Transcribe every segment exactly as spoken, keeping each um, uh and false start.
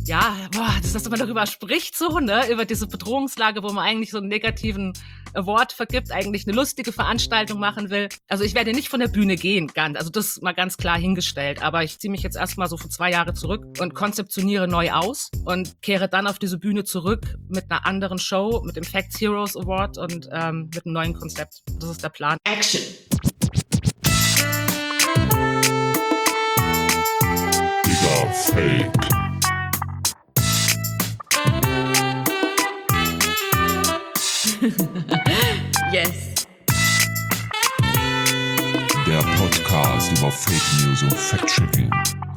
ja, boah, das, dass man darüber spricht so, ne, über diese Bedrohungslage, wo man eigentlich so einen negativen Award vergibt, eigentlich eine lustige Veranstaltung machen will. Also ich werde nicht von der Bühne gehen, ganz, also das mal ganz klar hingestellt. Aber ich ziehe mich jetzt erstmal so für zwei Jahre zurück und konzeptioniere neu aus und kehre dann auf diese Bühne zurück mit einer anderen Show, mit dem Facts Heroes Award und ähm, mit einem neuen Konzept. Das ist der Plan. Action! Digga, Fake. Yes. Der Podcast über Fake News und Fact-Checking.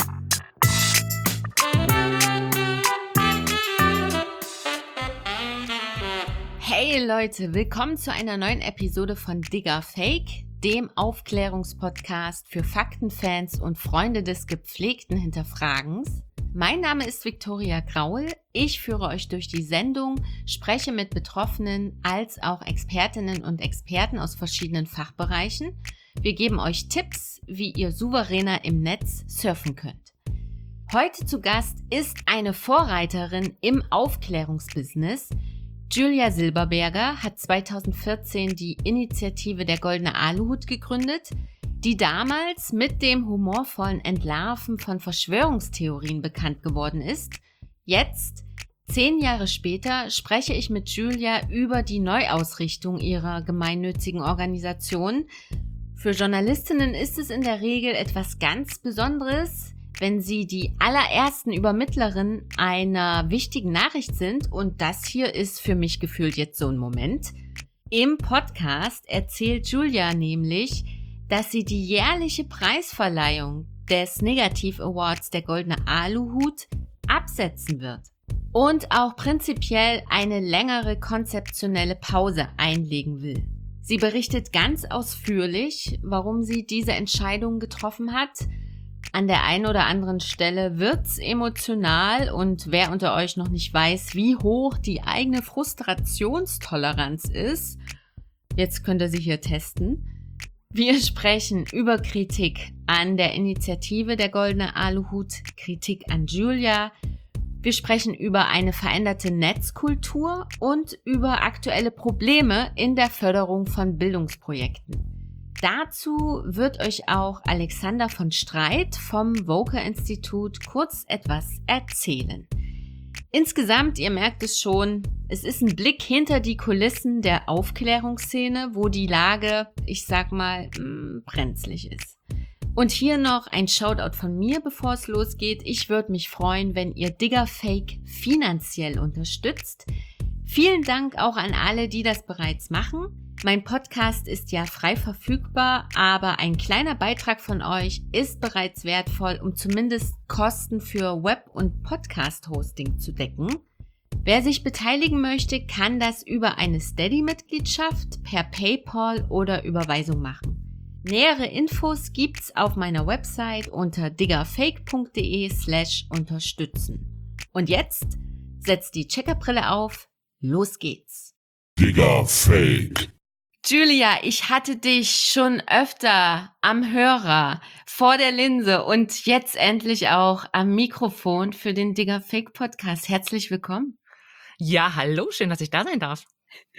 Hey Leute, willkommen zu einer neuen Episode von Digga Fake, dem Aufklärungspodcast für Faktenfans und Freunde des gepflegten Hinterfragens. Mein Name ist Viktoria Graul, ich führe euch durch die Sendung, spreche mit Betroffenen als auch Expertinnen und Experten aus verschiedenen Fachbereichen. Wir geben euch Tipps, wie ihr souveräner im Netz surfen könnt. Heute zu Gast ist eine Vorreiterin im Aufklärungsbusiness. Julia Silberberger hat zweitausendvierzehn die Initiative Der Goldene Aluhut gegründet, die damals mit dem humorvollen Entlarven von Verschwörungstheorien bekannt geworden ist. Jetzt, zehn Jahre später, spreche ich mit Julia über die Neuausrichtung ihrer gemeinnützigen Organisation. Für Journalistinnen ist es in der Regel etwas ganz Besonderes, wenn sie die allerersten Übermittlerinnen einer wichtigen Nachricht sind. Und das hier ist für mich gefühlt jetzt so ein Moment. Im Podcast erzählt Julia nämlich, dass sie die jährliche Preisverleihung des Negativ Awards Der Goldene Aluhut absetzen wird und auch prinzipiell eine längere konzeptionelle Pause einlegen will. Sie berichtet ganz ausführlich, warum sie diese Entscheidung getroffen hat. An der einen oder anderen Stelle wird's emotional und wer unter euch noch nicht weiß, wie hoch die eigene Frustrationstoleranz ist, jetzt könnt ihr sie hier testen. Wir sprechen über Kritik an der Initiative Der Goldene Aluhut, Kritik an Julia. Wir sprechen über eine veränderte Netzkultur und über aktuelle Probleme in der Förderung von Bildungsprojekten. Dazu wird euch auch Alexander von Streit vom Voker-Institut kurz etwas erzählen. Insgesamt, ihr merkt es schon, es ist ein Blick hinter die Kulissen der Aufklärungsszene, wo die Lage, ich sag mal, mh, brenzlig ist. Und hier noch ein Shoutout von mir, bevor es losgeht. Ich würde mich freuen, wenn ihr Digga Fake finanziell unterstützt. Vielen Dank auch an alle, die das bereits machen. Mein Podcast ist ja frei verfügbar, aber ein kleiner Beitrag von euch ist bereits wertvoll, um zumindest Kosten für Web- und Podcast-Hosting zu decken. Wer sich beteiligen möchte, kann das über eine Steady-Mitgliedschaft, per PayPal oder Überweisung machen. Nähere Infos gibt's auf meiner Website unter diggafake.de slash unterstützen. Und jetzt setzt die Checkerbrille auf, los geht's. Digga, Fake. Julia, ich hatte dich schon öfter am Hörer, vor der Linse und jetzt endlich auch am Mikrofon für den Digga Fake Podcast. Herzlich willkommen. Ja, hallo, schön, dass ich da sein darf.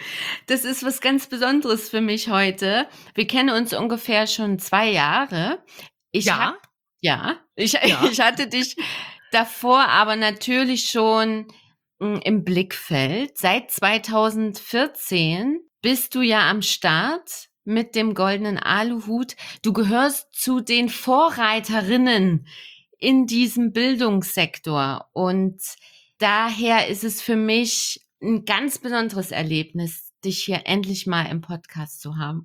Das ist was ganz Besonderes für mich heute. Wir kennen uns ungefähr schon zwei Jahre. Ich Ja? hab, ja, ich, Ja. ich hatte dich davor aber natürlich schon mh, im Blickfeld. Seit zweitausendvierzehn bist du ja am Start mit dem Goldenen Aluhut. Du gehörst zu den Vorreiterinnen in diesem Bildungssektor und daher ist es für mich ein ganz besonderes Erlebnis, dich hier endlich mal im Podcast zu haben.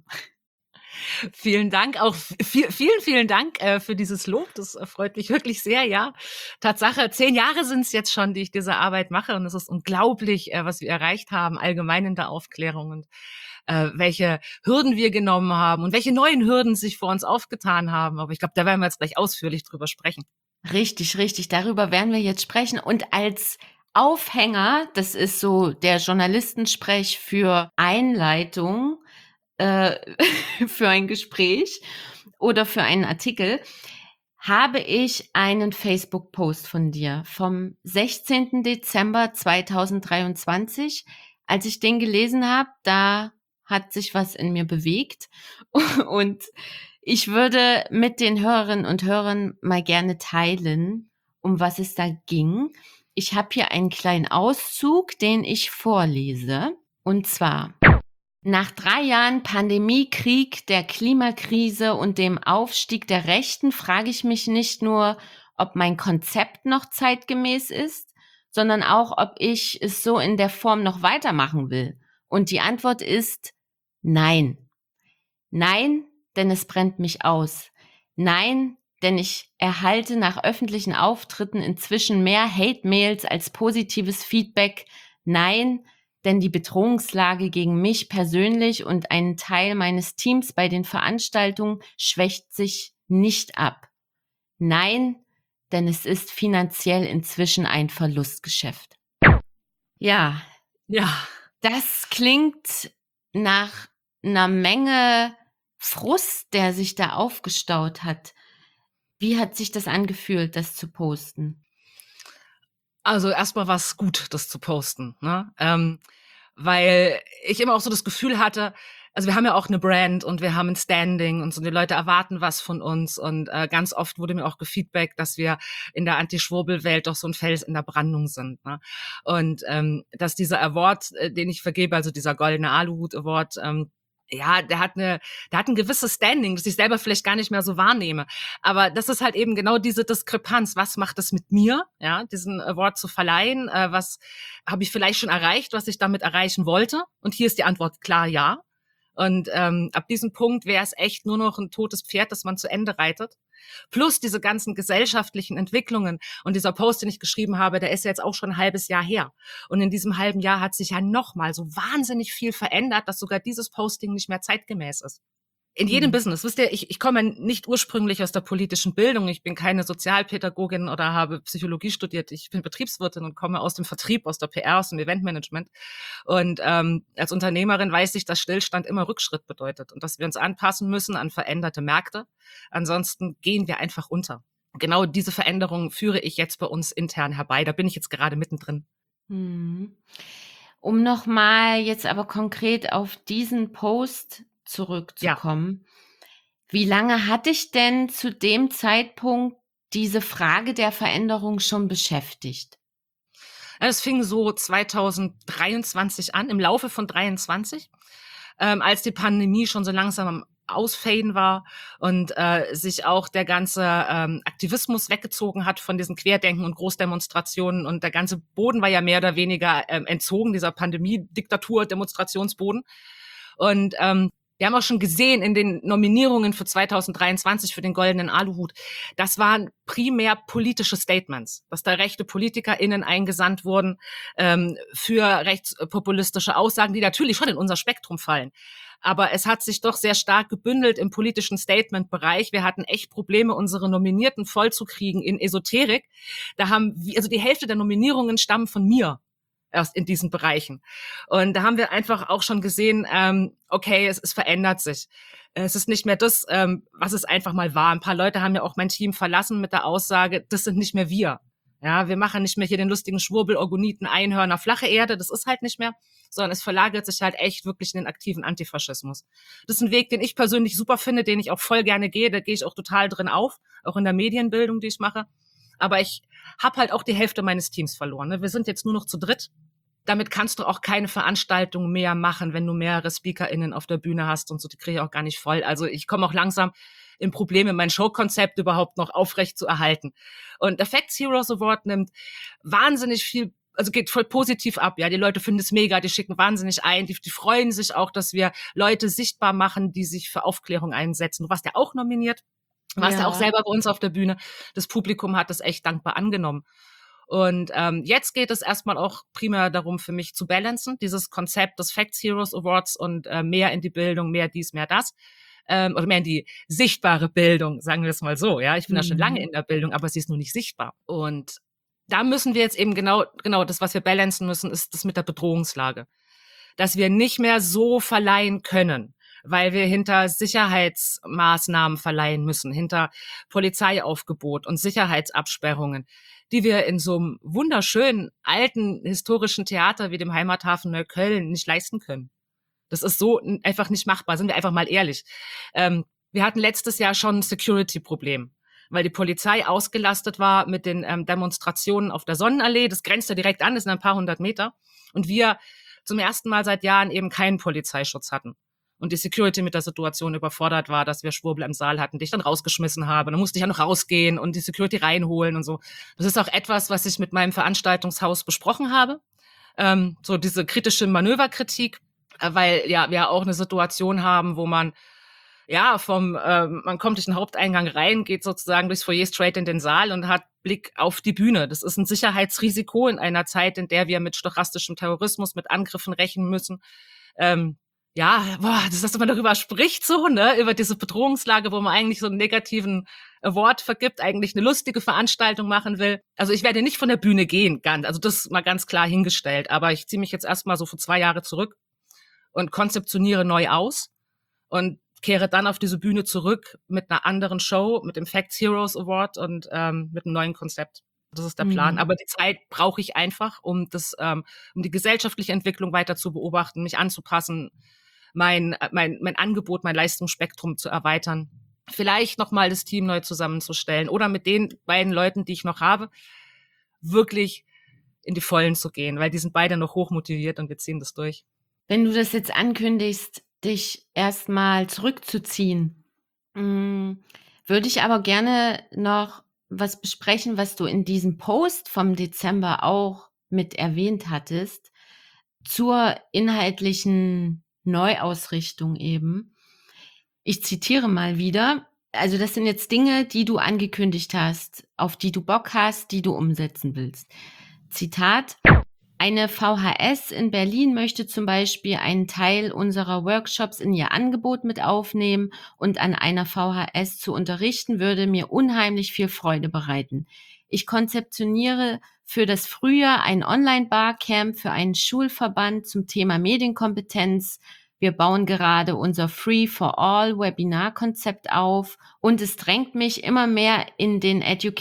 Vielen Dank, auch viel, vielen, vielen Dank äh, für dieses Lob. Das äh, freut mich wirklich sehr, ja. Tatsache, zehn Jahre sind es jetzt schon, die ich diese Arbeit mache und es ist unglaublich, äh, was wir erreicht haben, allgemein in der Aufklärung und äh, welche Hürden wir genommen haben und welche neuen Hürden sich vor uns aufgetan haben. Aber ich glaube, da werden wir jetzt gleich ausführlich drüber sprechen. Richtig, richtig. Darüber werden wir jetzt sprechen. Und als Aufhänger, das ist so der Journalistensprech für Einleitung, äh, für ein Gespräch oder für einen Artikel. habe ich einen Facebook-Post von dir vom sechzehnten Dezember zweitausenddreiundzwanzig. Als ich den gelesen habe, da hat sich was in mir bewegt und ich würde mit den Hörerinnen und Hörern mal gerne teilen, um was es da ging. Ich habe hier einen kleinen Auszug, den ich vorlese. Und zwar: Nach drei Jahren Pandemie, Krieg, der Klimakrise und dem Aufstieg der Rechten frage ich mich nicht nur, ob mein Konzept noch zeitgemäß ist, sondern auch, ob ich es so in der Form noch weitermachen will. Und die Antwort ist nein. Nein, denn es brennt mich aus. Nein, denn ich erhalte nach öffentlichen Auftritten inzwischen mehr Hate-Mails als positives Feedback. Nein, denn die Bedrohungslage gegen mich persönlich und einen Teil meines Teams bei den Veranstaltungen schwächt sich nicht ab. Nein, denn es ist finanziell inzwischen ein Verlustgeschäft. Ja, Ja. das klingt nach einer Menge Frust, der sich da aufgestaut hat. Wie hat sich das angefühlt, das zu posten? Also erstmal war es gut, das zu posten, ne? Ähm, weil ich immer auch so das Gefühl hatte, also wir haben ja auch eine Brand und wir haben ein Standing und so, die Leute erwarten was von uns und äh, ganz oft wurde mir auch gefeedbackt, dass wir in der Anti-Schwurbel-Welt doch so ein Fels in der Brandung sind, ne? Und ähm, dass dieser Award, äh, den ich vergebe, also dieser Goldene Aluhut-Award, ähm, ja, der hat eine, der hat ein gewisses Standing, das ich selber vielleicht gar nicht mehr so wahrnehme. Aber das ist halt eben genau diese Diskrepanz. Was macht es mit mir, ja, diesen Award zu verleihen? Äh, was habe ich vielleicht schon erreicht, was ich damit erreichen wollte? Und hier ist die Antwort klar ja. Und ähm, ab diesem Punkt wäre es echt nur noch ein totes Pferd, das man zu Ende reitet. Plus diese ganzen gesellschaftlichen Entwicklungen. Und dieser Post, den ich geschrieben habe, der ist ja jetzt auch schon ein halbes Jahr her. Und in diesem halben Jahr hat sich ja nochmal so wahnsinnig viel verändert, dass sogar dieses Posting nicht mehr zeitgemäß ist. In jedem Mhm. Business, wisst ihr, ich, ich komme nicht ursprünglich aus der politischen Bildung. Ich bin keine Sozialpädagogin oder habe Psychologie studiert. Ich bin Betriebswirtin und komme aus dem Vertrieb, aus der P R, aus dem Eventmanagement. Und ähm, als Unternehmerin weiß ich, dass Stillstand immer Rückschritt bedeutet und dass wir uns anpassen müssen an veränderte Märkte. Ansonsten gehen wir einfach unter. Genau diese Veränderungen führe ich jetzt bei uns intern herbei. Da bin ich jetzt gerade mittendrin. Mhm. Um nochmal jetzt aber konkret auf diesen Post zurückzukommen. Ja. Wie lange hat dich denn zu dem Zeitpunkt diese Frage der Veränderung schon beschäftigt? Es fing so zweitausenddreiundzwanzig an, im Laufe von dreiundzwanzig, ähm, als die Pandemie schon so langsam am Ausfaden war und äh, sich auch der ganze ähm, Aktivismus weggezogen hat von diesen Querdenken und Großdemonstrationen und der ganze Boden war ja mehr oder weniger ähm, entzogen, dieser Pandemie-Diktatur, Demonstrationsboden. Und ähm, wir haben auch schon gesehen in den Nominierungen für zweitausenddreiundzwanzig für den Goldenen Aluhut, das waren primär politische Statements, dass da rechte PolitikerInnen eingesandt wurden ähm, für rechtspopulistische Aussagen, die natürlich schon in unser Spektrum fallen. Aber es hat sich doch sehr stark gebündelt im politischen Statement-Bereich. Wir hatten echt Probleme, unsere Nominierten vollzukriegen in Esoterik. Da haben wir, also die Hälfte der Nominierungen stammen von mir erst in diesen Bereichen. Und da haben wir einfach auch schon gesehen, ähm, okay, es, es verändert sich. Es ist nicht mehr das, ähm, was es einfach mal war. Ein paar Leute haben ja auch mein Team verlassen mit der Aussage, das sind nicht mehr wir. Ja, wir machen nicht mehr hier den lustigen Schwurbel, Orgoniten, Einhörner, flache Erde, das ist halt nicht mehr, sondern es verlagert sich halt echt wirklich in den aktiven Antifaschismus. Das ist ein Weg, den ich persönlich super finde, den ich auch voll gerne gehe, da gehe ich auch total drin auf, auch in der Medienbildung, die ich mache. Aber ich habe halt auch die Hälfte meines Teams verloren. Ne? Wir sind jetzt nur noch zu dritt. Damit kannst du auch keine Veranstaltung mehr machen, wenn du mehrere SpeakerInnen auf der Bühne hast und so, die kriege ich auch gar nicht voll. Also ich komme auch langsam in Probleme, mein Showkonzept überhaupt noch aufrecht zu erhalten. Und der Facts Heroes Award nimmt wahnsinnig viel, also geht voll positiv ab. Ja, die Leute finden es mega, die schicken wahnsinnig ein, die, die freuen sich auch, dass wir Leute sichtbar machen, die sich für Aufklärung einsetzen. Du warst ja auch nominiert, du warst ja. ja auch selber bei uns auf der Bühne. Das Publikum hat das echt dankbar angenommen. Und ähm, jetzt geht es erstmal auch primär darum, für mich zu balancen, dieses Konzept des Facts Heroes Awards und äh, mehr in die Bildung, mehr dies, mehr das. Ähm, oder mehr in die sichtbare Bildung, sagen wir es mal so. Ja, ich bin mhm. ja schon lange in der Bildung, aber sie ist nur nicht sichtbar. Und da müssen wir jetzt eben genau, genau das, was wir balancen müssen, ist das mit der Bedrohungslage. Dass wir nicht mehr so verleihen können, weil wir hinter Sicherheitsmaßnahmen verleihen müssen, hinter Polizeiaufgebot und Sicherheitsabsperrungen, die wir in so einem wunderschönen, alten, historischen Theater wie dem Heimathafen Neukölln nicht leisten können. Das ist so einfach nicht machbar, sind wir einfach mal ehrlich. Ähm, wir hatten letztes Jahr schon ein Security-Problem, weil die Polizei ausgelastet war mit den ähm, Demonstrationen auf der Sonnenallee. Das grenzt ja direkt an, das sind ein paar hundert Meter. Und wir zum ersten Mal seit Jahren eben keinen Polizeischutz hatten. Und die Security mit der Situation überfordert war, dass wir Schwurbel im Saal hatten, die ich dann rausgeschmissen habe. Dann musste ich ja noch rausgehen und die Security reinholen und so. Das ist auch etwas, was ich mit meinem Veranstaltungshaus besprochen habe. Ähm, so diese kritische Manöverkritik, äh, weil ja wir auch eine Situation haben, wo man ja vom, ähm, man kommt durch den Haupteingang rein, geht sozusagen durchs Foyer straight in den Saal und hat Blick auf die Bühne. Das ist ein Sicherheitsrisiko in einer Zeit, in der wir mit stochastischem Terrorismus, mit Angriffen rechnen müssen. Ähm, ja, boah, das, dass man darüber spricht so, ne, über diese Bedrohungslage, wo man eigentlich so einen negativen Award vergibt, eigentlich eine lustige Veranstaltung machen will. Also ich werde nicht von der Bühne gehen, ganz, also das mal ganz klar hingestellt, aber ich ziehe mich jetzt erstmal so für zwei Jahre zurück und konzeptioniere neu aus und kehre dann auf diese Bühne zurück mit einer anderen Show, mit dem Facts Heroes Award und ähm, mit einem neuen Konzept. Das ist der Plan. Mhm. Aber die Zeit brauche ich einfach, um das, ähm, um die gesellschaftliche Entwicklung weiter zu beobachten, mich anzupassen, mein, mein, mein Angebot, mein Leistungsspektrum zu erweitern. Vielleicht nochmal das Team neu zusammenzustellen oder mit den beiden Leuten, die ich noch habe, wirklich in die Vollen zu gehen, weil die sind beide noch hochmotiviert und wir ziehen das durch. Wenn du das jetzt ankündigst, dich erstmal zurückzuziehen, mh, würde ich aber gerne noch was besprechen, was du in diesem Post vom Dezember auch mit erwähnt hattest, zur inhaltlichen Neuausrichtung eben. Ich zitiere mal wieder. Also das sind jetzt Dinge, die du angekündigt hast, auf die du Bock hast, die du umsetzen willst. Zitat: Eine V H S in Berlin möchte zum Beispiel einen Teil unserer Workshops in ihr Angebot mit aufnehmen und an einer V H S zu unterrichten, würde mir unheimlich viel Freude bereiten. Ich konzeptioniere für das Frühjahr ein Online-Barcamp für einen Schulverband zum Thema Medienkompetenz. Wir bauen gerade unser Free-for-All-Webinar-Konzept auf und es drängt mich immer mehr in den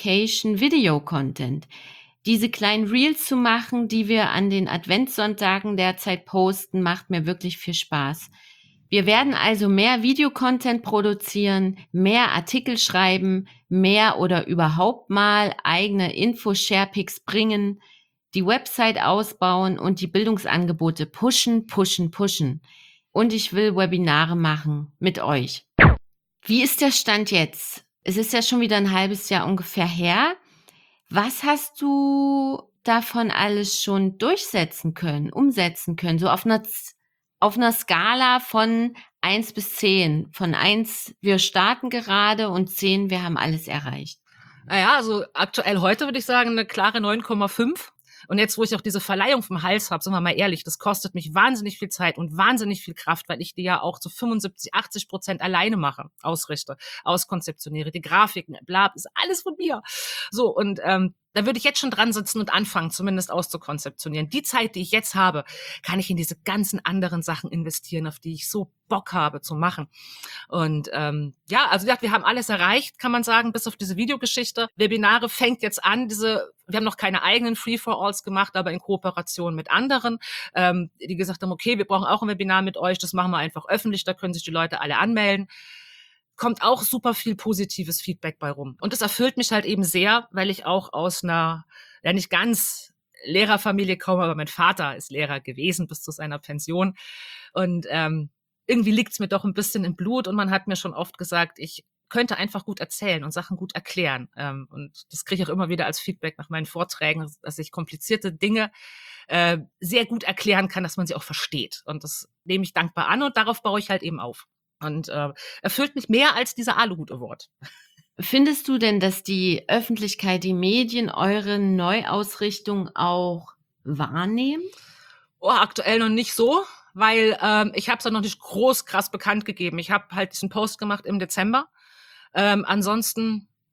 Education-Video-Content. Diese kleinen Reels zu machen, die wir an den Adventssonntagen derzeit posten, macht mir wirklich viel Spaß. Wir werden also mehr Videocontent produzieren, mehr Artikel schreiben, mehr oder überhaupt mal eigene Info-Sharepics bringen, die Website ausbauen und die Bildungsangebote pushen, pushen, pushen. Und ich will Webinare machen mit euch. Wie ist der Stand jetzt? Es ist ja schon wieder ein halbes Jahr ungefähr her. Was hast du davon alles schon durchsetzen können, umsetzen können? So auf einer, auf einer Skala von eins bis zehn. Von eins, wir starten gerade, und zehn, wir haben alles erreicht. Naja, also aktuell heute würde ich sagen eine klare neun Komma fünf. Und jetzt, wo ich auch diese Verleihung vom Hals habe, sind wir mal ehrlich, das kostet mich wahnsinnig viel Zeit und wahnsinnig viel Kraft, weil ich die ja auch zu fünfundsiebzig, achtzig Prozent alleine mache, ausrichte, auskonzeptioniere, die Grafiken, bla, ist alles von mir. So, und ähm, da würde ich jetzt schon dran sitzen und anfangen, zumindest auszukonzeptionieren. Die Zeit, die ich jetzt habe, kann ich in diese ganzen anderen Sachen investieren, auf die ich so Bock habe zu machen. Und ähm, ja, also wir haben alles erreicht, kann man sagen, bis auf diese Videogeschichte. Webinare fängt jetzt an, diese, wir haben noch keine eigenen Free-for-Alls gemacht, aber in Kooperation mit anderen, ähm, die gesagt haben, okay, wir brauchen auch ein Webinar mit euch, das machen wir einfach öffentlich, da können sich die Leute alle anmelden. Kommt auch super viel positives Feedback bei rum. Und das erfüllt mich halt eben sehr, weil ich auch aus einer, ja nicht ganz Lehrerfamilie komme, aber mein Vater ist Lehrer gewesen bis zu seiner Pension. Und ähm, irgendwie liegt's mir doch ein bisschen im Blut und man hat mir schon oft gesagt, ich könnte einfach gut erzählen und Sachen gut erklären. Ähm, und das kriege ich auch immer wieder als Feedback nach meinen Vorträgen, dass ich komplizierte Dinge äh, sehr gut erklären kann, dass man sie auch versteht. Und das nehme ich dankbar an und darauf baue ich halt eben auf. Und äh, erfüllt mich mehr als dieser Aluhut Award. Findest du denn, dass die Öffentlichkeit, die Medien eure Neuausrichtung auch wahrnehmen? Oh, aktuell noch nicht so, weil ähm, ich habe es ja noch nicht groß krass bekannt gegeben. Ich habe halt diesen Post gemacht im Dezember. Ähm, ansonsten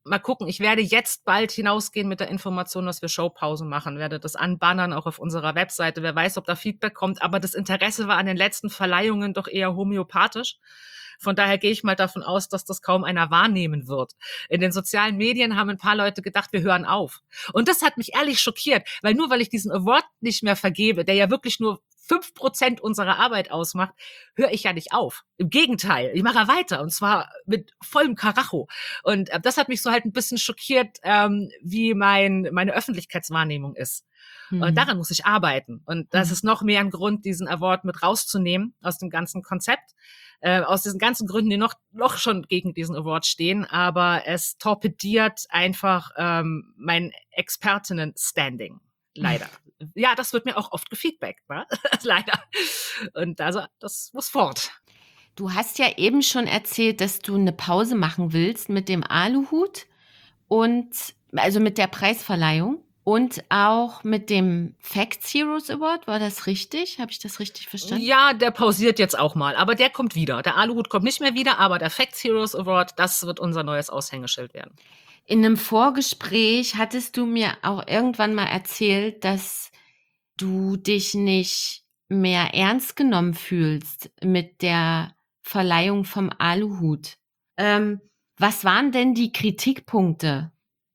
mal gucken, ich werde jetzt bald hinausgehen mit der Information, dass wir Showpause machen, werde das anbannern, auch auf unserer Webseite. Wer weiß, ob da Feedback kommt, aber das Interesse war an den letzten Verleihungen doch eher homöopathisch. Von daher gehe ich mal davon aus, dass das kaum einer wahrnehmen wird. In den sozialen Medien haben ein paar Leute gedacht, wir hören auf. Und das hat mich ehrlich schockiert, weil nur weil ich diesen Award nicht mehr vergebe, der ja wirklich nur fünf Prozent unserer Arbeit ausmacht, höre ich ja nicht auf. Im Gegenteil, ich mache weiter und zwar mit vollem Karacho. Und äh, das hat mich so halt ein bisschen schockiert, ähm, wie mein meine Öffentlichkeitswahrnehmung ist. Mhm. Und daran muss ich arbeiten. Und das mhm. ist noch mehr ein Grund, diesen Award mit rauszunehmen aus dem ganzen Konzept. Äh, aus diesen ganzen Gründen, die noch noch schon gegen diesen Award stehen. Aber es torpediert einfach ähm, mein Expertinnen-Standing. Leider. Ja, das wird mir auch oft gefeedbackt, ne? Leider. Und also, das muss fort. Du hast ja eben schon erzählt, dass du eine Pause machen willst mit dem Aluhut und, also mit der Preisverleihung und auch mit dem Facts Heroes Award. War das richtig? Habe ich das richtig verstanden? Ja, der pausiert jetzt auch mal, aber der kommt wieder. Der Aluhut kommt nicht mehr wieder, aber der Facts Heroes Award, das wird unser neues Aushängeschild werden. In einem Vorgespräch hattest du mir auch irgendwann mal erzählt, dass du dich nicht mehr ernst genommen fühlst mit der Verleihung vom Aluhut. Ähm, was waren denn die Kritikpunkte?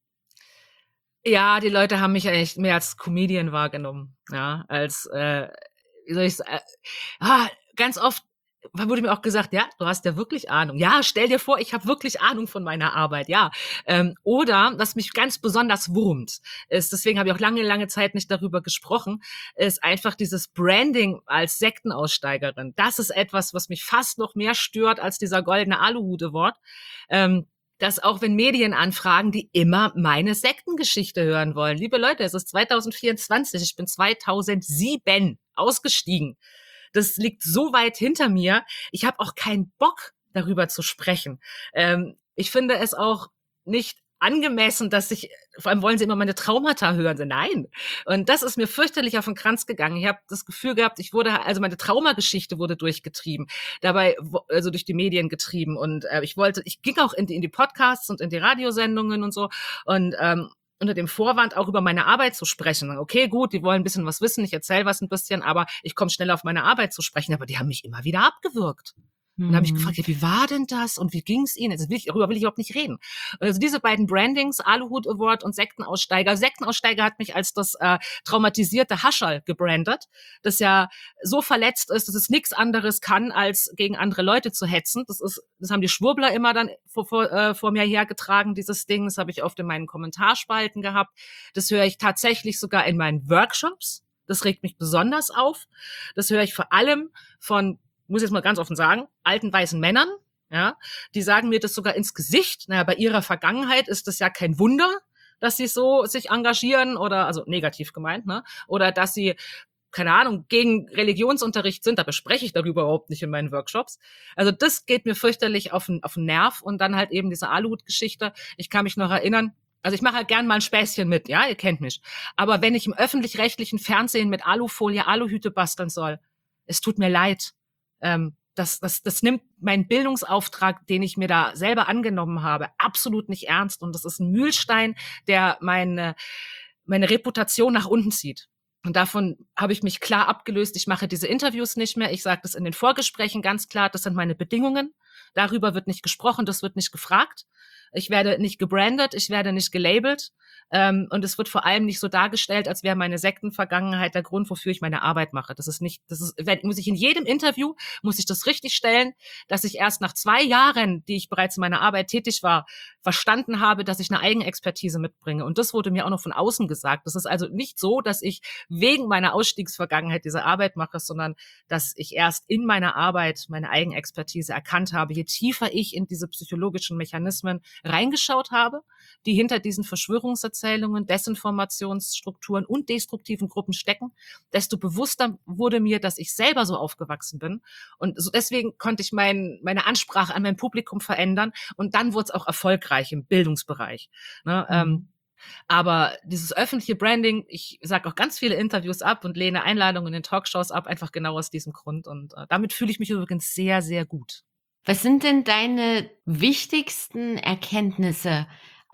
Ja, die Leute haben mich eigentlich mehr als Comedian wahrgenommen, ja, als, äh, wie soll ich sagen, äh, ah, ganz oft wurde mir auch gesagt, ja, du hast ja wirklich Ahnung. Ja, stell dir vor, ich habe wirklich Ahnung von meiner Arbeit, ja. Ähm, oder, was mich ganz besonders wurmt, ist, deswegen habe ich auch lange, lange Zeit nicht darüber gesprochen, ist einfach dieses Branding als Sektenaussteigerin. Das ist etwas, was mich fast noch mehr stört als dieser goldene Aluhut-Award. Ähm, dass auch wenn Medien anfragen, die immer meine Sektengeschichte hören wollen. Liebe Leute, es ist zwanzig vierundzwanzig, ich bin zweitausendsieben ausgestiegen. Das liegt so weit hinter mir. Ich habe auch keinen Bock, darüber zu sprechen. Ähm, ich finde es auch nicht angemessen, dass ich, vor allem wollen sie immer meine Traumata hören. Nein. Und das ist mir fürchterlich auf den Kranz gegangen. Ich habe das Gefühl gehabt, ich wurde, also meine Traumageschichte wurde durchgetrieben, dabei, also durch die Medien getrieben. Und äh, ich wollte, ich ging auch in die, in die Podcasts und in die Radiosendungen und so. Und ähm, unter dem Vorwand auch über meine Arbeit zu sprechen. Okay, gut, die wollen ein bisschen was wissen, ich erzähle was ein bisschen, aber ich komme schnell auf meine Arbeit zu sprechen. Aber die haben mich immer wieder abgewürgt. Und dann habe ich gefragt, ja, wie war denn das und wie ging es Ihnen? Also will ich, darüber will ich überhaupt nicht reden. Also diese beiden Brandings, Aluhut Award und Sektenaussteiger. Sektenaussteiger hat mich als das äh, traumatisierte Hascherl gebrandet, das ja so verletzt ist, dass es nichts anderes kann, als gegen andere Leute zu hetzen. Das ist, das haben die Schwurbler immer dann vor, vor, äh, vor mir hergetragen, dieses Ding. Das habe ich oft in meinen Kommentarspalten gehabt. Das höre ich tatsächlich sogar in meinen Workshops. Das regt mich besonders auf. Das höre ich vor allem von, muss ich jetzt mal ganz offen sagen, alten weißen Männern, ja, die sagen mir das sogar ins Gesicht. Naja, bei ihrer Vergangenheit ist es ja kein Wunder, dass sie so sich engagieren oder, also negativ gemeint, ne, oder dass sie, keine Ahnung, gegen Religionsunterricht sind. Da bespreche ich darüber überhaupt nicht in meinen Workshops. Also das geht mir fürchterlich auf den, auf den Nerv und dann halt eben diese Aluhut-Geschichte. Ich kann mich noch erinnern, also ich mache halt gern mal ein Späßchen mit, ja, ihr kennt mich. Aber wenn ich im öffentlich-rechtlichen Fernsehen mit Alufolie Aluhüte basteln soll, es tut mir leid. Ähm, das, das, das nimmt meinen Bildungsauftrag, den ich mir da selber angenommen habe, absolut nicht ernst. Und das ist ein Mühlstein, der meine, meine Reputation nach unten zieht. Und davon habe ich mich klar abgelöst. Ich mache diese Interviews nicht mehr. Ich sage das in den Vorgesprächen ganz klar. Das sind meine Bedingungen. Darüber wird nicht gesprochen, das wird nicht gefragt. Ich werde nicht gebrandet, ich werde nicht gelabelt. Ähm, und es wird vor allem nicht so dargestellt, als wäre meine Sektenvergangenheit der Grund, wofür ich meine Arbeit mache. Das ist nicht, das ist, muss ich in jedem Interview, muss ich das richtig stellen, dass ich erst nach zwei Jahren, die ich bereits in meiner Arbeit tätig war, verstanden habe, dass ich eine Eigenexpertise mitbringe. Und das wurde mir auch noch von außen gesagt. Das ist also nicht so, dass ich wegen meiner Ausstiegsvergangenheit diese Arbeit mache, sondern dass ich erst in meiner Arbeit meine Eigenexpertise erkannt habe, je tiefer ich in diese psychologischen Mechanismen reingeschaut habe, die hinter diesen Verschwörungserzählungen, Desinformationsstrukturen und destruktiven Gruppen stecken, desto bewusster wurde mir, dass ich selber so aufgewachsen bin. Und so deswegen konnte ich mein, meine Ansprache an mein Publikum verändern und dann wurde es auch erfolgreich im Bildungsbereich. Ne, mhm. ähm, aber dieses öffentliche Branding, ich sage auch ganz viele Interviews ab und lehne Einladungen in Talkshows ab, einfach genau aus diesem Grund. Und äh, damit fühle ich mich übrigens sehr, sehr gut. Was sind denn deine wichtigsten Erkenntnisse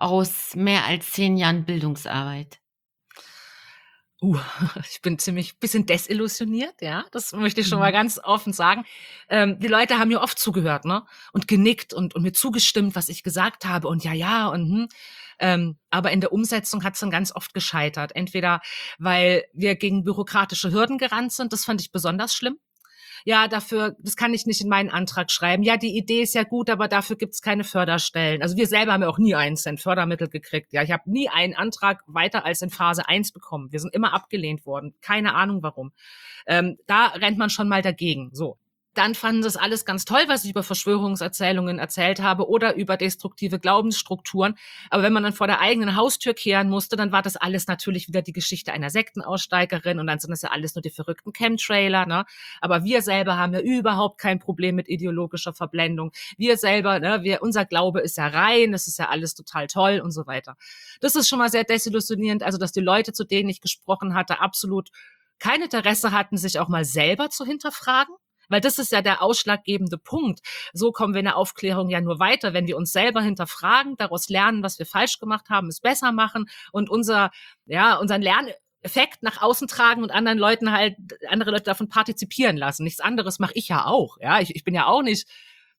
aus mehr als zehn Jahren Bildungsarbeit? Uh, ich bin ziemlich bisschen desillusioniert, ja. Das möchte ich schon mal ganz offen sagen. Ähm, die Leute haben mir oft zugehört, ne? Und genickt und, und mir zugestimmt, was ich gesagt habe und ja, ja und hm. Ähm, aber in der Umsetzung hat es dann ganz oft gescheitert. Entweder weil wir gegen bürokratische Hürden gerannt sind, das fand ich besonders schlimm. Ja, dafür, das kann ich nicht in meinen Antrag schreiben. Ja, die Idee ist ja gut, aber dafür gibt's keine Förderstellen. Also wir selber haben ja auch nie einen Cent Fördermittel gekriegt. Ja, ich habe nie einen Antrag weiter als in Phase eins bekommen. Wir sind immer abgelehnt worden. Keine Ahnung warum. Ähm, da rennt man schon mal dagegen. So. Dann fanden sie es alles ganz toll, was ich über Verschwörungserzählungen erzählt habe oder über destruktive Glaubensstrukturen. Aber wenn man dann vor der eigenen Haustür kehren musste, dann war das alles natürlich wieder die Geschichte einer Sektenaussteigerin und dann sind das ja alles nur die verrückten Chemtrailer, ne? Aber wir selber haben ja überhaupt kein Problem mit ideologischer Verblendung. Wir selber, ne, wir, unser Glaube ist ja rein, das ist ja alles total toll und so weiter. Das ist schon mal sehr desillusionierend, also dass die Leute, zu denen ich gesprochen hatte, absolut kein Interesse hatten, sich auch mal selber zu hinterfragen. Weil das ist ja der ausschlaggebende Punkt. So kommen wir in der Aufklärung ja nur weiter, wenn wir uns selber hinterfragen, daraus lernen, was wir falsch gemacht haben, es besser machen und unser, ja, unseren Lerneffekt nach außen tragen und anderen Leuten halt, andere Leute davon partizipieren lassen. Nichts anderes mache ich ja auch. Ja, ich, ich bin ja auch nicht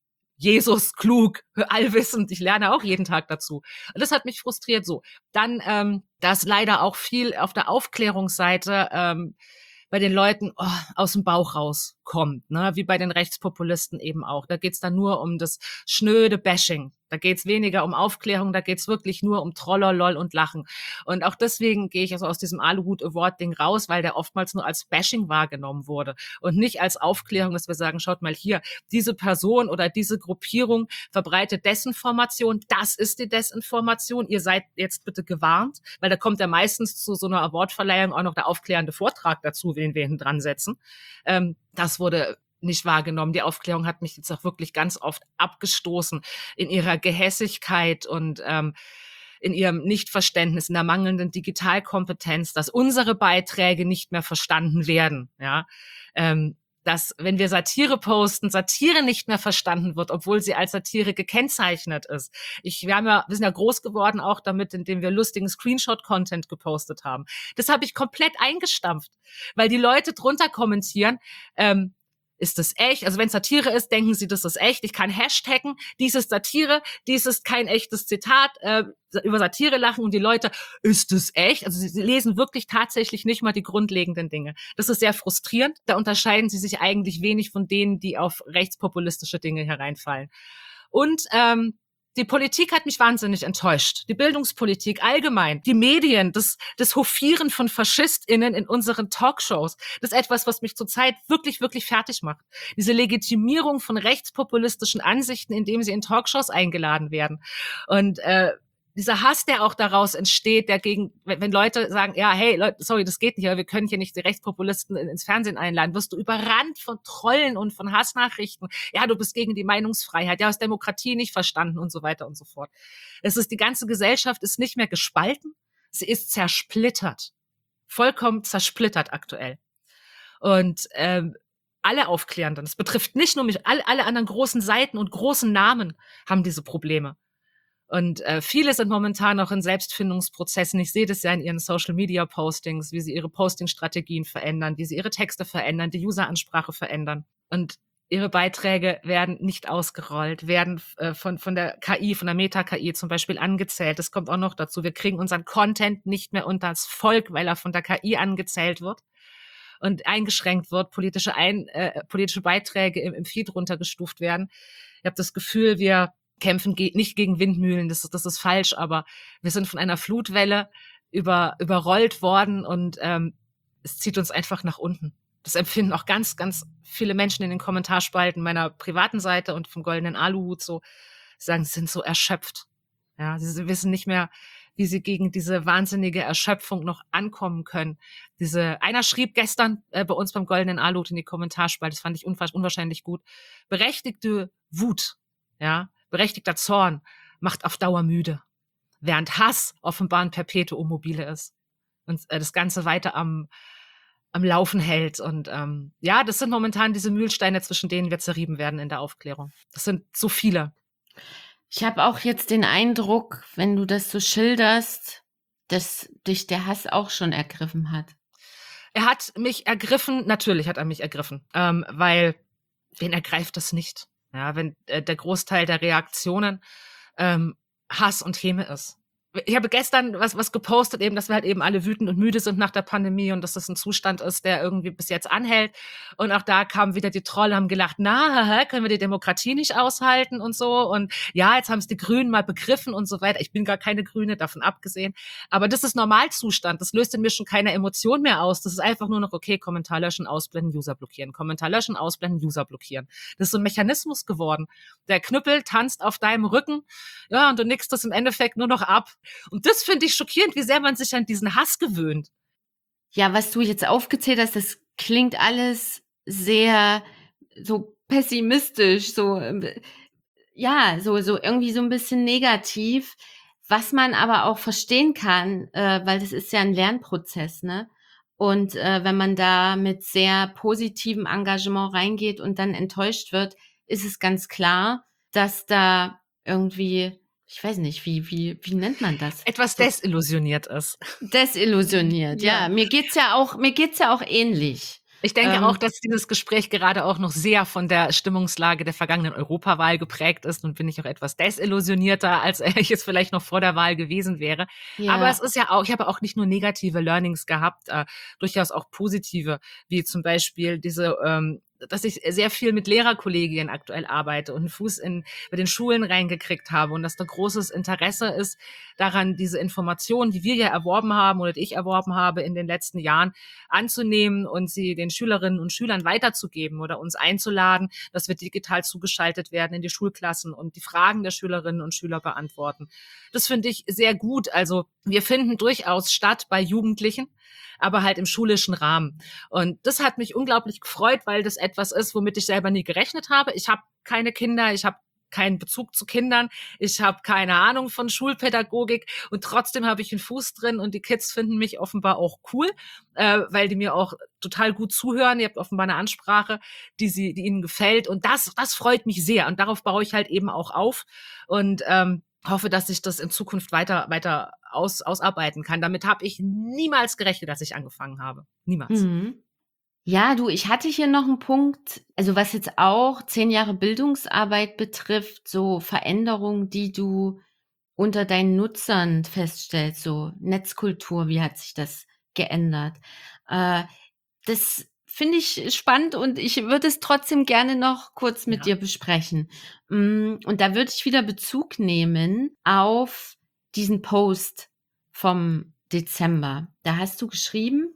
Jesus klug, allwissend. Ich lerne auch jeden Tag dazu. Und das hat mich frustriert so. Dann, ähm, dass leider auch viel auf der Aufklärungsseite, ähm, bei den Leuten oh, aus dem Bauch rauskommt, ne? Wie bei den Rechtspopulisten eben auch. Da geht's dann nur um das schnöde Bashing. Da geht's weniger um Aufklärung, da geht's wirklich nur um Troller, Lol und Lachen. Und auch deswegen gehe ich also aus diesem Aluhut-Award-Ding raus, weil der oftmals nur als Bashing wahrgenommen wurde und nicht als Aufklärung, dass wir sagen, schaut mal hier, diese Person oder diese Gruppierung verbreitet Desinformation, das ist die Desinformation, ihr seid jetzt bitte gewarnt, weil da kommt ja meistens zu so einer Awardverleihung auch noch der aufklärende Vortrag dazu, den wir hinten dran setzen. Ähm, das wurde nicht wahrgenommen. Die Aufklärung hat mich jetzt auch wirklich ganz oft abgestoßen in ihrer Gehässigkeit und ähm, in ihrem Nichtverständnis, in der mangelnden Digitalkompetenz, dass unsere Beiträge nicht mehr verstanden werden. Ja, ähm, dass, wenn wir Satire posten, Satire nicht mehr verstanden wird, obwohl sie als Satire gekennzeichnet ist. Ich, wir haben ja, wir sind ja groß geworden auch damit, indem wir lustigen Screenshot-Content gepostet haben. Das habe ich komplett eingestampft, weil die Leute drunter kommentieren, ähm, ist das echt? Also wenn Satire ist, denken sie, das ist echt. Ich kann hashtaggen, dies ist Satire, dies ist kein echtes Zitat, äh, über Satire lachen und die Leute, ist das echt? Also sie, sie lesen wirklich tatsächlich nicht mal die grundlegenden Dinge. Das ist sehr frustrierend. Da unterscheiden sie sich eigentlich wenig von denen, die auf rechtspopulistische Dinge hereinfallen. Und ähm, die Politik hat mich wahnsinnig enttäuscht. Die Bildungspolitik allgemein, die Medien, das, das Hofieren von FaschistInnen in unseren Talkshows, das ist etwas, was mich zurzeit wirklich, wirklich fertig macht. Diese Legitimierung von rechtspopulistischen Ansichten, indem sie in Talkshows eingeladen werden. Und äh, dieser Hass, der auch daraus entsteht, der gegen, wenn, wenn Leute sagen, ja, hey, Leute, sorry, das geht nicht, wir können hier nicht die Rechtspopulisten ins Fernsehen einladen, wirst du überrannt von Trollen und von Hassnachrichten. Ja, du bist gegen die Meinungsfreiheit, ja, hast Demokratie nicht verstanden und so weiter und so fort. Es ist, die ganze Gesellschaft ist nicht mehr gespalten, sie ist zersplittert. Vollkommen zersplittert aktuell. Und ähm, alle Aufklärenden, das betrifft nicht nur mich, alle, alle anderen großen Seiten und großen Namen haben diese Probleme. Und äh, viele sind momentan noch in Selbstfindungsprozessen. Ich sehe das ja in ihren Social-Media-Postings, wie sie ihre Posting-Strategien verändern, wie sie ihre Texte verändern, die Useransprache verändern. Und ihre Beiträge werden nicht ausgerollt, werden äh, von von der K I, von der Meta-K I zum Beispiel angezählt. Das kommt auch noch dazu. Wir kriegen unseren Content nicht mehr unter das Volk, weil er von der K I angezählt wird und eingeschränkt wird, politische, ein, äh, politische Beiträge im, im Feed runtergestuft werden. Ich habe das Gefühl, wir kämpfen ge- nicht gegen Windmühlen, das, das ist falsch, aber wir sind von einer Flutwelle über, überrollt worden und ähm, es zieht uns einfach nach unten. Das empfinden auch ganz, ganz viele Menschen in den Kommentarspalten meiner privaten Seite und vom Goldenen Aluhut so, sagen, sie sind so erschöpft. Ja, sie wissen nicht mehr, wie sie gegen diese wahnsinnige Erschöpfung noch ankommen können. Diese, einer schrieb gestern äh, bei uns beim Goldenen Aluhut in die Kommentarspalte, das fand ich unwahrscheinlich, unwahrscheinlich gut, berechtigte Wut, ja, berechtigter Zorn macht auf Dauer müde, während Hass offenbar ein Perpetuum mobile ist und äh, das Ganze weiter am am Laufen hält. Und ähm, ja, das sind momentan diese Mühlsteine, zwischen denen wir zerrieben werden in der Aufklärung. Das sind so viele. Ich habe auch jetzt den Eindruck, wenn du das so schilderst, dass dich der Hass auch schon ergriffen hat. Er hat mich ergriffen, natürlich hat er mich ergriffen, ähm, weil wen ergreift das nicht? Ja, wenn äh, der Großteil der Reaktionen ähm, Hass und Häme ist. Ich habe gestern was, was gepostet, eben, dass wir halt eben alle wütend und müde sind nach der Pandemie und dass das ein Zustand ist, der irgendwie bis jetzt anhält. Und auch da kamen wieder die Trolle, haben gelacht, na, haha, können wir die Demokratie nicht aushalten und so. Und ja, jetzt haben es die Grünen mal begriffen und so weiter. Ich bin gar keine Grüne, davon abgesehen. Aber das ist Normalzustand. Das löst in mir schon keine Emotion mehr aus. Das ist einfach nur noch, okay, Kommentar löschen, ausblenden, User blockieren. Kommentar löschen, ausblenden, User blockieren. Das ist so ein Mechanismus geworden. Der Knüppel tanzt auf deinem Rücken, ja, und du nickst das im Endeffekt nur noch ab. Und das finde ich schockierend, wie sehr man sich an diesen Hass gewöhnt. Ja, was du jetzt aufgezählt hast, das klingt alles sehr so pessimistisch, so ja, so so irgendwie so ein bisschen negativ, was man aber auch verstehen kann, äh, weil das ist ja ein Lernprozess, ne? Und äh, wenn man da mit sehr positivem Engagement reingeht und dann enttäuscht wird, ist es ganz klar, dass da irgendwie, ich weiß nicht, wie wie wie nennt man das? Etwas So desillusioniert ist. desillusioniert, ja. Ja. Mir geht's ja auch mir geht's ja auch ähnlich. Ich denke Ähm, auch, dass dieses Gespräch gerade auch noch sehr von der Stimmungslage der vergangenen Europawahl geprägt ist und bin ich auch etwas desillusionierter, als ich es vielleicht noch vor der Wahl gewesen wäre. ja. Aber es ist ja auch, ich habe auch nicht nur negative Learnings gehabt, äh, durchaus auch positive, wie zum Beispiel diese, ähm, dass ich sehr viel mit Lehrerkollegien aktuell arbeite und einen Fuß in bei den Schulen reingekriegt habe und dass da großes Interesse ist daran, diese Informationen, die wir ja erworben haben oder die ich erworben habe in den letzten Jahren, anzunehmen und sie den Schülerinnen und Schülern weiterzugeben oder uns einzuladen, dass wir digital zugeschaltet werden in die Schulklassen und die Fragen der Schülerinnen und Schüler beantworten. Das finde ich sehr gut. Also wir finden durchaus statt bei Jugendlichen, aber halt im schulischen Rahmen. Und das hat mich unglaublich gefreut, weil das etwas ist, womit ich selber nie gerechnet habe. Ich habe keine Kinder, ich habe keinen Bezug zu Kindern, ich habe keine Ahnung von Schulpädagogik und trotzdem habe ich einen Fuß drin und die Kids finden mich offenbar auch cool, äh, weil die mir auch total gut zuhören. Ihr habt offenbar eine Ansprache, die sie, die ihnen gefällt und das, das freut mich sehr und darauf baue ich halt eben auch auf und ähm, hoffe, dass ich das in Zukunft weiter, weiter aus, ausarbeiten kann. Damit habe ich niemals gerechnet, dass ich angefangen habe. Niemals. Mhm. Ja, du, ich hatte hier noch einen Punkt, also was jetzt auch zehn Jahre Bildungsarbeit betrifft, so Veränderungen, die du unter deinen Nutzern feststellst, so Netzkultur, wie hat sich das geändert? Äh, das finde ich spannend und ich würde es trotzdem gerne noch kurz mit Ja. dir besprechen. Mm, Und da würde ich wieder Bezug nehmen auf diesen Post vom Dezember. Da hast du geschrieben,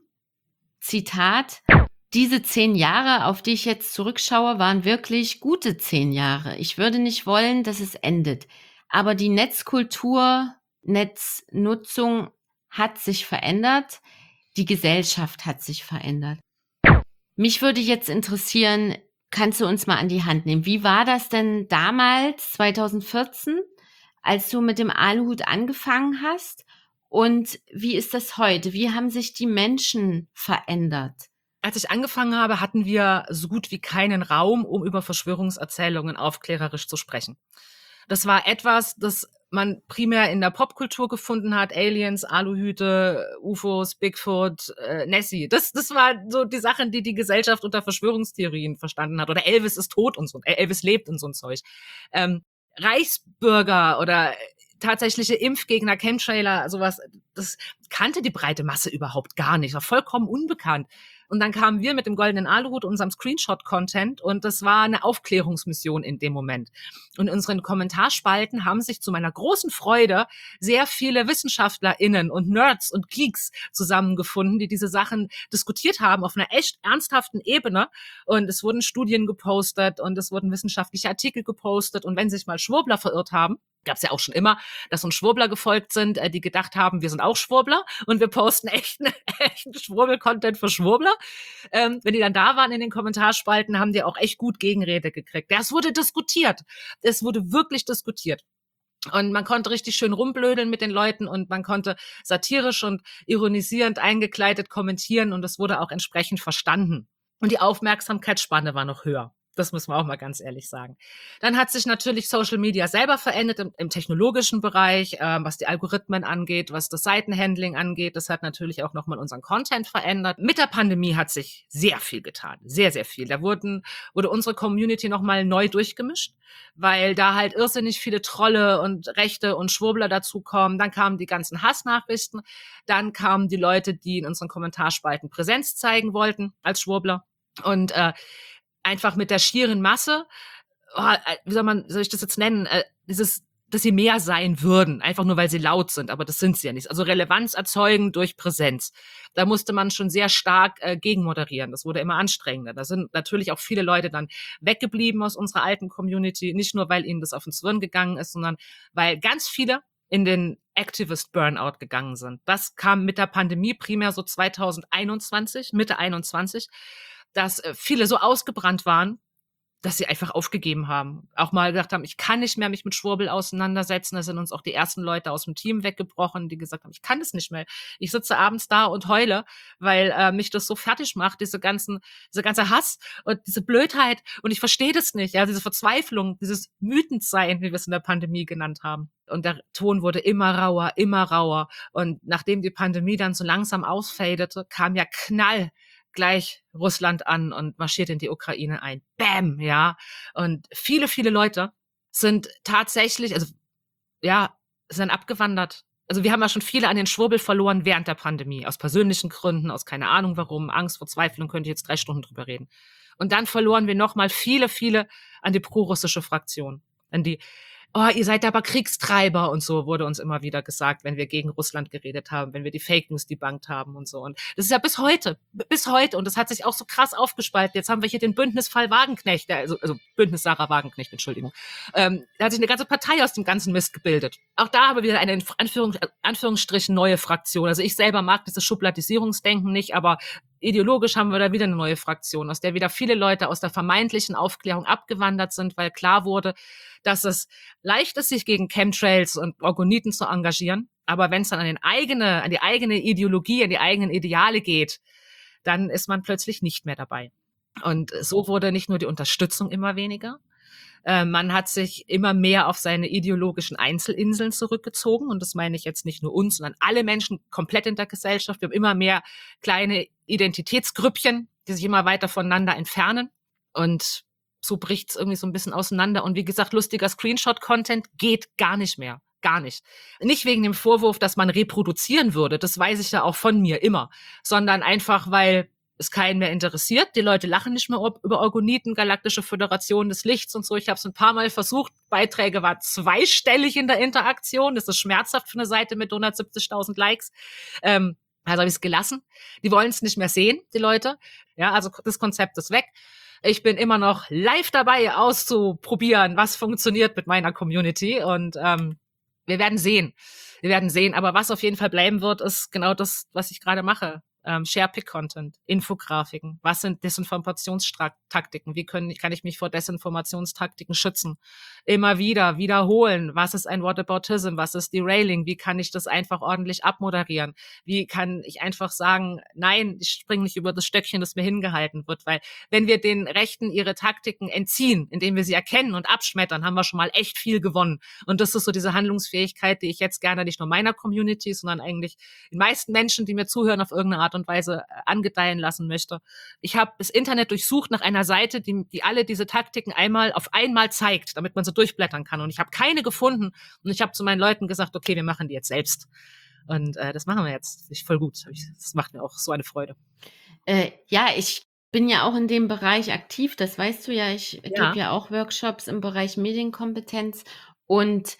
Zitat, diese zehn Jahre, auf die ich jetzt zurückschaue, waren wirklich gute zehn Jahre. Ich würde nicht wollen, dass es endet. Aber die Netzkultur, Netznutzung hat sich verändert. Die Gesellschaft hat sich verändert. Mich würde jetzt interessieren, kannst du uns mal an die Hand nehmen? Wie war das denn damals, zwanzig vierzehn, als du mit dem Aluhut angefangen hast? Und wie ist das heute? Wie haben sich die Menschen verändert? Als ich angefangen habe, hatten wir so gut wie keinen Raum, um über Verschwörungserzählungen aufklärerisch zu sprechen. Das war etwas, das man primär in der Popkultur gefunden hat. Aliens, Aluhüte, U F Os, Bigfoot, äh, Nessie. Das, das war so die Sachen, die die Gesellschaft unter Verschwörungstheorien verstanden hat. Oder Elvis ist tot und so, äh, Elvis lebt und so ein Zeug. Ähm, Reichsbürger oder tatsächliche Impfgegner, Chemtrailer, sowas, das kannte die breite Masse überhaupt gar nicht, war vollkommen unbekannt. Und dann kamen wir mit dem goldenen Aluhut, unserem Screenshot-Content und das war eine Aufklärungsmission in dem Moment. Und in unseren Kommentarspalten haben sich zu meiner großen Freude sehr viele WissenschaftlerInnen und Nerds und Geeks zusammengefunden, die diese Sachen diskutiert haben auf einer echt ernsthaften Ebene. Und es wurden Studien gepostet und es wurden wissenschaftliche Artikel gepostet. Und wenn sich mal Schwurbler verirrt haben, gab es ja auch schon immer, dass uns Schwurbler gefolgt sind, äh, die gedacht haben, wir sind auch Schwurbler und wir posten echten, echten Schwurbel-Content für Schwurbler. Ähm, wenn die dann da waren in den Kommentarspalten, haben die auch echt gut Gegenrede gekriegt. Das wurde diskutiert. Es wurde wirklich diskutiert. Und man konnte richtig schön rumblödeln mit den Leuten und man konnte satirisch und ironisierend eingekleidet kommentieren und es wurde auch entsprechend verstanden. Und die Aufmerksamkeitsspanne war noch höher. Das müssen wir auch mal ganz ehrlich sagen. Dann hat sich natürlich Social Media selber verändert im, im technologischen Bereich, ähm, was die Algorithmen angeht, was das Seitenhandling angeht. Das hat natürlich auch nochmal unseren Content verändert. Mit der Pandemie hat sich sehr viel getan. Sehr, sehr viel. Da wurden, wurde unsere Community nochmal neu durchgemischt, weil da halt irrsinnig viele Trolle und Rechte und Schwurbler dazukommen. Dann kamen die ganzen Hassnachrichten. Dann kamen die Leute, die in unseren Kommentarspalten Präsenz zeigen wollten als Schwurbler. Und äh, einfach mit der schieren Masse, oh, wie soll man, soll ich das jetzt nennen, äh, dieses, dass sie mehr sein würden, einfach nur, weil sie laut sind, aber das sind sie ja nicht. Also Relevanz erzeugen durch Präsenz. Da musste man schon sehr stark äh, gegenmoderieren. Das wurde immer anstrengender. Da sind natürlich auch viele Leute dann weggeblieben aus unserer alten Community, nicht nur, weil ihnen das auf den Zwirn gegangen ist, sondern weil ganz viele in den Activist Burnout gegangen sind. Das kam mit der Pandemie primär so zwanzig einundzwanzig, Mitte einundzwanzig, dass viele so ausgebrannt waren, dass sie einfach aufgegeben haben. Auch mal gedacht haben, ich kann nicht mehr mich mit Schwurbel auseinandersetzen. Da sind uns auch die ersten Leute aus dem Team weggebrochen, die gesagt haben, ich kann das nicht mehr. Ich sitze abends da und heule, weil äh, mich das so fertig macht, diese ganzen, dieser ganze Hass und diese Blödheit. Und ich verstehe das nicht. Ja, diese Verzweiflung, dieses Wütendsein, wie wir es in der Pandemie genannt haben. Und der Ton wurde immer rauer, immer rauer. Und nachdem die Pandemie dann so langsam ausfadete, kam ja Knall gleich Russland an und marschiert in die Ukraine ein. Bäm, ja. Und viele, viele Leute sind tatsächlich, also ja, sind abgewandert. Also wir haben ja schon viele an den Schwurbel verloren während der Pandemie. Aus persönlichen Gründen, aus keine Ahnung warum, Angst, Verzweiflung, könnte ich jetzt drei Stunden drüber reden. Und dann verloren wir nochmal viele, viele an die prorussische Fraktion. An die, oh, ihr seid aber Kriegstreiber und so, wurde uns immer wieder gesagt, wenn wir gegen Russland geredet haben, wenn wir die Fake News debunked haben und so. Und das ist ja bis heute, bis heute. Und das hat sich auch so krass aufgespalten. Jetzt haben wir hier den Bündnisfall Wagenknecht, der, also, also Bündnis Sarah Wagenknecht, Entschuldigung. Ähm, da hat sich eine ganze Partei aus dem ganzen Mist gebildet. Auch da haben wir wieder eine, in Anführungs, Anführungsstrichen, neue Fraktion. Also ich selber mag dieses Schubladisierungsdenken nicht, aber ideologisch haben wir da wieder eine neue Fraktion, aus der wieder viele Leute aus der vermeintlichen Aufklärung abgewandert sind, weil klar wurde, dass es leicht ist, sich gegen Chemtrails und Orgoniten zu engagieren. Aber wenn es dann an, den eigene, an die eigene Ideologie, an die eigenen Ideale geht, dann ist man plötzlich nicht mehr dabei. Und so wurde nicht nur die Unterstützung immer weniger, äh, man hat sich immer mehr auf seine ideologischen Einzelinseln zurückgezogen. Und das meine ich jetzt nicht nur uns, sondern alle Menschen komplett in der Gesellschaft. Wir haben immer mehr kleine Identitätsgrüppchen, die sich immer weiter voneinander entfernen. Und so bricht's irgendwie so ein bisschen auseinander. Und wie gesagt, lustiger Screenshot-Content geht gar nicht mehr. Gar nicht. Nicht wegen dem Vorwurf, dass man reproduzieren würde, das weiß ich ja auch von mir immer, sondern einfach, weil es keinen mehr interessiert. Die Leute lachen nicht mehr über Orgoniten, Galaktische Föderation des Lichts und so. Ich habe es ein paar Mal versucht. Beiträge waren zweistellig in der Interaktion. Das ist schmerzhaft für eine Seite mit hundertsiebzigtausend Likes. Ähm, also habe ich es gelassen. Die wollen es nicht mehr sehen, die Leute. Ja, also das Konzept ist weg. Ich bin immer noch live dabei, auszuprobieren, was funktioniert mit meiner Community. Und ähm, wir werden sehen. Wir werden sehen. Aber was auf jeden Fall bleiben wird, ist genau das, was ich gerade mache. Ähm, Share-Pick-Content, Infografiken. Was sind Desinformationstaktiken? Wie können, kann ich mich vor Desinformationstaktiken schützen? Immer wieder wiederholen. Was ist ein Whataboutism? Was ist Derailing? Wie kann ich das einfach ordentlich abmoderieren? Wie kann ich einfach sagen, nein, ich springe nicht über das Stöckchen, das mir hingehalten wird? Weil wenn wir den Rechten ihre Taktiken entziehen, indem wir sie erkennen und abschmettern, haben wir schon mal echt viel gewonnen. Und das ist so diese Handlungsfähigkeit, die ich jetzt gerne nicht nur meiner Community, sondern eigentlich den meisten Menschen, die mir zuhören, auf irgendeine Art und Weise angedeihen lassen möchte. Ich habe das Internet durchsucht nach einer Seite, die, die alle diese Taktiken einmal auf einmal zeigt, damit man so durchblättern kann. Und ich habe keine gefunden. Und ich habe zu meinen Leuten gesagt, okay, wir machen die jetzt selbst. Und äh, das machen wir jetzt. Das ist voll gut. Das macht mir auch so eine Freude. Äh, ja, ich bin ja auch in dem Bereich aktiv. Das weißt du ja. Ich Ja. gebe ja auch Workshops im Bereich Medienkompetenz. Und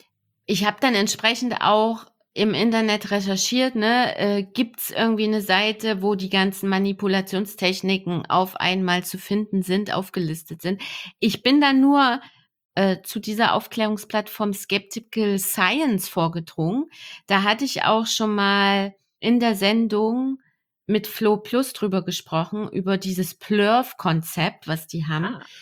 ich habe dann entsprechend auch im Internet recherchiert, ne, äh, gibt's irgendwie eine Seite, wo die ganzen Manipulationstechniken auf einmal zu finden sind, aufgelistet sind. Ich bin dann nur äh, zu dieser Aufklärungsplattform Skeptical Science vorgedrungen. Da hatte ich auch schon mal in der Sendung mit Flo Plus drüber gesprochen, über dieses Plurf-Konzept, was die haben. Ah.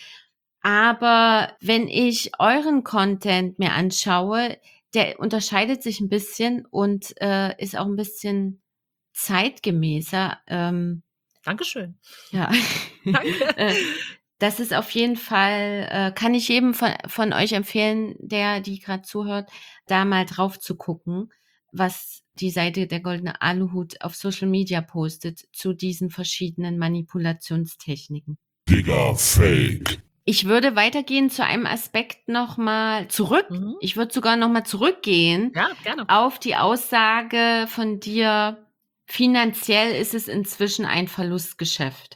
Aber wenn ich euren Content mir anschaue, der unterscheidet sich ein bisschen und äh, ist auch ein bisschen zeitgemäßer. Ähm, Dankeschön. ja. Danke. äh, Das ist auf jeden Fall, äh, kann ich jedem von, von euch empfehlen, der, die gerade zuhört, da mal drauf zu gucken, was die Seite der Goldene Aluhut auf Social Media postet zu diesen verschiedenen Manipulationstechniken. Digga Fake. Ich würde weitergehen zu einem Aspekt nochmal zurück. Mhm. Ich würde sogar nochmal zurückgehen Ja, gerne. auf die Aussage von dir, finanziell ist es inzwischen ein Verlustgeschäft.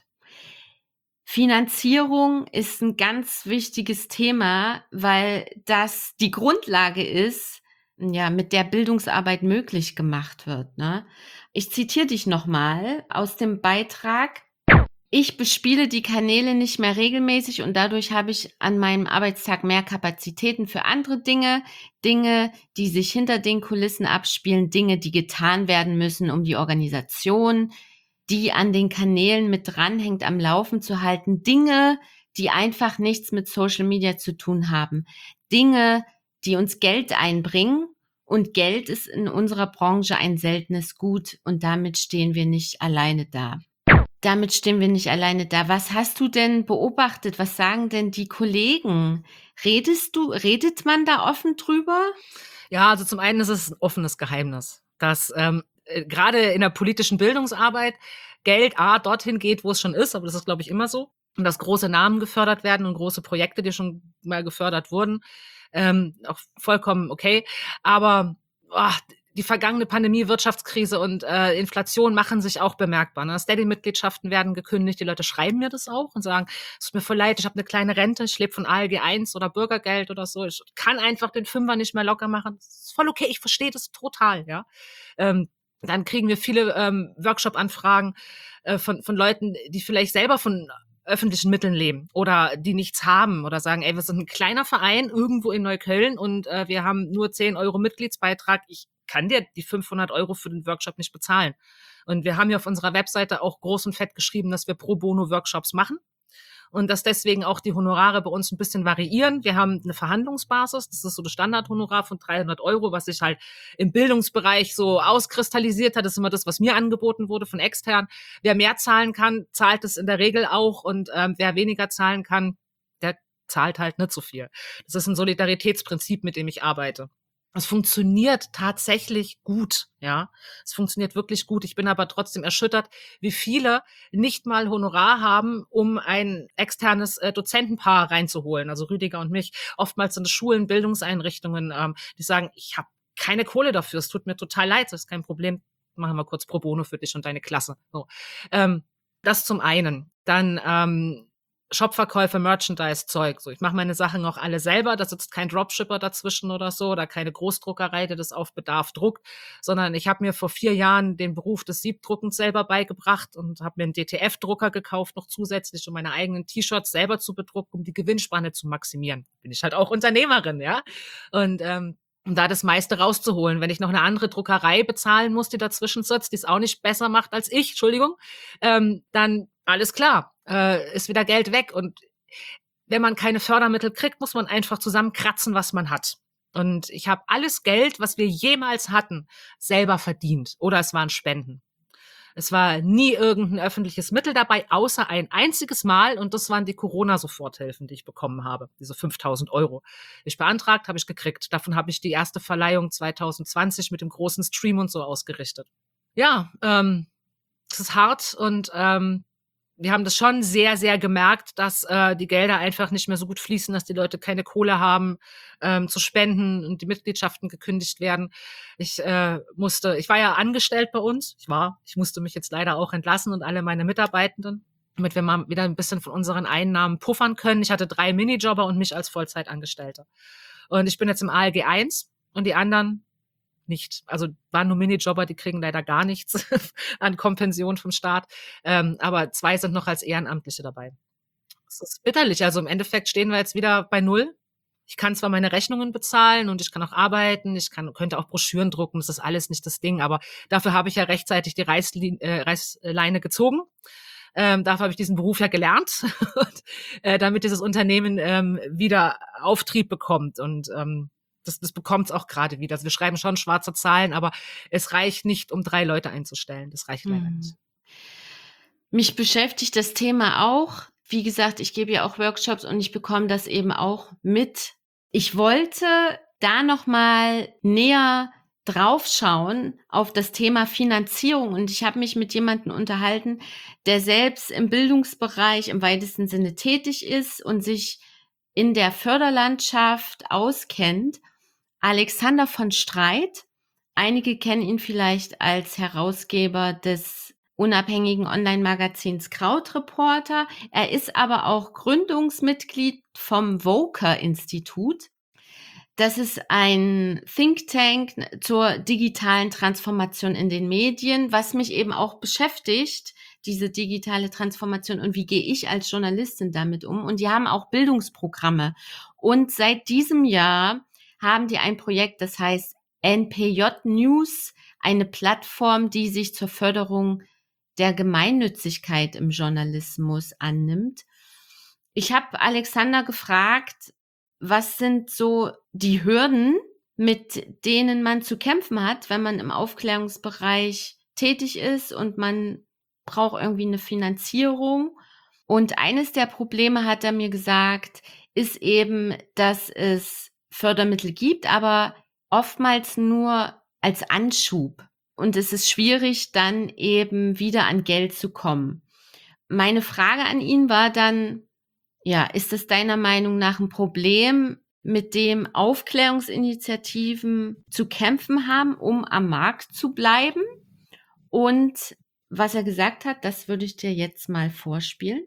Finanzierung ist ein ganz wichtiges Thema, weil das die Grundlage ist, ja, mit der Bildungsarbeit möglich gemacht wird, ne? Ich zitiere dich nochmal aus dem Beitrag. Ich bespiele die Kanäle nicht mehr regelmäßig und dadurch habe ich an meinem Arbeitstag mehr Kapazitäten für andere Dinge, Dinge, die sich hinter den Kulissen abspielen, Dinge, die getan werden müssen, um die Organisation, die an den Kanälen mit dranhängt, am Laufen zu halten, Dinge, die einfach nichts mit Social Media zu tun haben, Dinge, die uns Geld einbringen, und Geld ist in unserer Branche ein seltenes Gut und damit stehen wir nicht alleine da. Damit stehen wir nicht alleine da. Was hast du denn beobachtet? Was sagen denn die Kollegen? Redest du, redet man da offen drüber? Ja, also zum einen ist es ein offenes Geheimnis, dass ähm, äh, gerade in der politischen Bildungsarbeit Geld A dorthin geht, wo es schon ist, aber das ist, glaube ich, immer so. Und dass große Namen gefördert werden und große Projekte, die schon mal gefördert wurden, ähm, auch vollkommen okay. Aber oh, die vergangene Pandemie, Wirtschaftskrise und äh, Inflation machen sich auch bemerkbar. Ne? Steady-Mitgliedschaften werden gekündigt. Die Leute schreiben mir das auch und sagen, es tut mir voll leid, ich habe eine kleine Rente, ich lebe von A L G eins oder Bürgergeld oder so. Ich kann einfach den Fünfer nicht mehr locker machen. Das ist voll okay, ich verstehe das total. Ja. Ähm, dann kriegen wir viele ähm, Workshop-Anfragen äh, von, von Leuten, die vielleicht selber von öffentlichen Mitteln leben oder die nichts haben oder sagen, ey, wir sind ein kleiner Verein irgendwo in Neukölln und äh, wir haben nur zehn Euro Mitgliedsbeitrag. Ich kann dir die fünfhundert Euro für den Workshop nicht bezahlen. Und wir haben ja auf unserer Webseite auch groß und fett geschrieben, dass wir pro bono Workshops machen und dass deswegen auch die Honorare bei uns ein bisschen variieren. Wir haben eine Verhandlungsbasis, das ist so das Standardhonorar von dreihundert Euro, was sich halt im Bildungsbereich so auskristallisiert hat. Das ist immer das, was mir angeboten wurde von extern. Wer mehr zahlen kann, zahlt es in der Regel auch und ähm, wer weniger zahlen kann, der zahlt halt nicht so viel. Das ist ein Solidaritätsprinzip, mit dem ich arbeite. Es funktioniert tatsächlich gut, ja. Es funktioniert wirklich gut. Ich bin aber trotzdem erschüttert, wie viele nicht mal Honorar haben, um ein externes äh, Dozentenpaar reinzuholen. Also Rüdiger und mich. Oftmals sind es Schulen, Bildungseinrichtungen, ähm, die sagen, ich habe keine Kohle dafür. Es tut mir total leid. Das ist kein Problem. Machen wir kurz pro bono für dich und deine Klasse. So. Ähm, das zum einen. Dann ähm, Shopverkäufe, Merchandise-Zeug. So, ich mache meine Sachen auch alle selber. Da sitzt kein Dropshipper dazwischen oder so oder keine Großdruckerei, die das auf Bedarf druckt, sondern ich habe mir vor vier Jahren den Beruf des Siebdruckens selber beigebracht und habe mir einen D T F-Drucker gekauft, noch zusätzlich, um meine eigenen T-Shirts selber zu bedrucken, um die Gewinnspanne zu maximieren. Bin ich halt auch Unternehmerin, ja. Und ähm, um da das meiste rauszuholen. Wenn ich noch eine andere Druckerei bezahlen muss, die dazwischen sitzt, die es auch nicht besser macht als ich, Entschuldigung, ähm, dann alles klar, äh, ist wieder Geld weg. Und wenn man keine Fördermittel kriegt, muss man einfach zusammenkratzen, was man hat. Und ich habe alles Geld, was wir jemals hatten, selber verdient. Oder es waren Spenden. Es war nie irgendein öffentliches Mittel dabei, außer ein einziges Mal. Und das waren die Corona-Soforthilfen, die ich bekommen habe. Diese fünftausend Euro. Ich beantragt, habe ich gekriegt. Davon habe ich die erste Verleihung zwanzig zwanzig mit dem großen Stream und so ausgerichtet. Ja, ähm, es ist hart und ähm, wir haben das schon sehr, sehr gemerkt, dass äh, die Gelder einfach nicht mehr so gut fließen, dass die Leute keine Kohle haben ähm, zu spenden und die Mitgliedschaften gekündigt werden. Ich äh, musste, ich war ja angestellt bei uns, ich war, ich musste mich jetzt leider auch entlassen und alle meine Mitarbeitenden, damit wir mal wieder ein bisschen von unseren Einnahmen puffern können. Ich hatte drei Minijobber und mich als Vollzeitangestellte. Und ich bin jetzt im A L G eins und die anderen nicht. Also waren nur Minijobber, die kriegen leider gar nichts an Kompension vom Staat. Ähm, aber zwei sind noch als Ehrenamtliche dabei. Das ist bitterlich. Also im Endeffekt stehen wir jetzt wieder bei Null. Ich kann zwar meine Rechnungen bezahlen und ich kann auch arbeiten, ich kann, könnte auch Broschüren drucken, das ist alles nicht das Ding, aber dafür habe ich ja rechtzeitig die Reißli- äh, Reißleine gezogen. Ähm, dafür habe ich diesen Beruf ja gelernt, und, äh, damit dieses Unternehmen ähm, wieder Auftrieb bekommt und ähm, Das, das bekommt es auch gerade wieder. Also wir schreiben schon schwarze Zahlen, aber es reicht nicht, um drei Leute einzustellen. Das reicht leider Hm. nicht. Mich beschäftigt das Thema auch. Wie gesagt, ich gebe ja auch Workshops und ich bekomme das eben auch mit. Ich wollte da nochmal näher draufschauen auf das Thema Finanzierung und ich habe mich mit jemandem unterhalten, der selbst im Bildungsbereich im weitesten Sinne tätig ist und sich in der Förderlandschaft auskennt. Alexander von Streit. Einige kennen ihn vielleicht als Herausgeber des unabhängigen Online-Magazins Krautreporter. Er ist aber auch Gründungsmitglied vom Voker-Institut. Das ist ein Think Tank zur digitalen Transformation in den Medien, was mich eben auch beschäftigt, diese digitale Transformation und wie gehe ich als Journalistin damit um. Und die haben auch Bildungsprogramme. Und seit diesem Jahr haben die ein Projekt, das heißt N P J News, eine Plattform, die sich zur Förderung der Gemeinnützigkeit im Journalismus annimmt. Ich habe Alexander gefragt, was sind so die Hürden, mit denen man zu kämpfen hat, wenn man im Aufklärungsbereich tätig ist und man braucht irgendwie eine Finanzierung. Und eines der Probleme, hat er mir gesagt, ist eben, dass es Fördermittel gibt, aber oftmals nur als Anschub. Und es ist schwierig, dann eben wieder an Geld zu kommen. Meine Frage an ihn war dann, ja, ist es deiner Meinung nach ein Problem, mit dem Aufklärungsinitiativen zu kämpfen haben, um am Markt zu bleiben? Und was er gesagt hat, das würde ich dir jetzt mal vorspielen.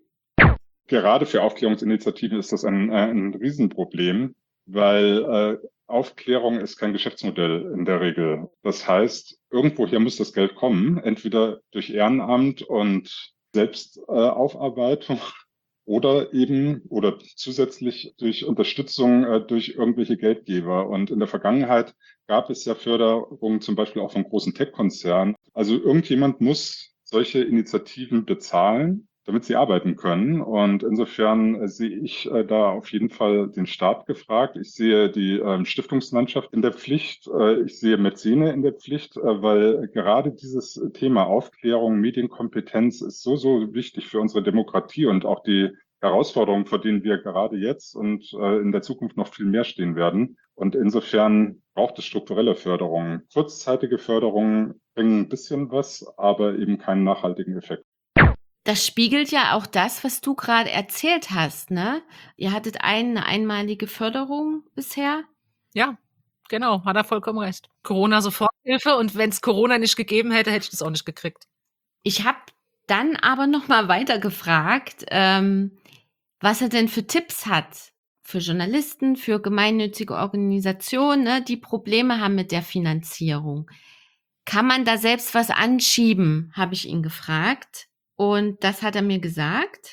Gerade für Aufklärungsinitiativen ist das ein, ein Riesenproblem, weil äh, Aufklärung ist kein Geschäftsmodell in der Regel. Das heißt, irgendwoher muss das Geld kommen, entweder durch Ehrenamt und Selbstaufarbeitung äh, oder eben oder zusätzlich durch Unterstützung äh, durch irgendwelche Geldgeber. Und in der Vergangenheit gab es ja Förderungen zum Beispiel auch von großen Tech-Konzernen. Also irgendjemand muss solche Initiativen bezahlen, damit sie arbeiten können. Und insofern äh, sehe ich äh, da auf jeden Fall den Staat gefragt. Ich sehe die ähm, Stiftungslandschaft in der Pflicht. Äh, ich sehe Mäzene in der Pflicht, äh, weil gerade dieses Thema Aufklärung, Medienkompetenz ist so, so wichtig für unsere Demokratie und auch die Herausforderungen, vor denen wir gerade jetzt und äh, in der Zukunft noch viel mehr stehen werden. Und insofern braucht es strukturelle Förderungen. Kurzzeitige Förderungen bringen ein bisschen was, aber eben keinen nachhaltigen Effekt. Das spiegelt ja auch das, was du gerade erzählt hast, ne? Ihr hattet eine einmalige Förderung bisher. Ja, genau, hat er vollkommen recht. Corona-Soforthilfe und wenn es Corona nicht gegeben hätte, hätte ich das auch nicht gekriegt. Ich habe dann aber noch mal weiter gefragt, ähm, was er denn für Tipps hat für Journalisten, für gemeinnützige Organisationen, ne, die Probleme haben mit der Finanzierung. Kann man da selbst was anschieben, habe ich ihn gefragt. Und das hat er mir gesagt.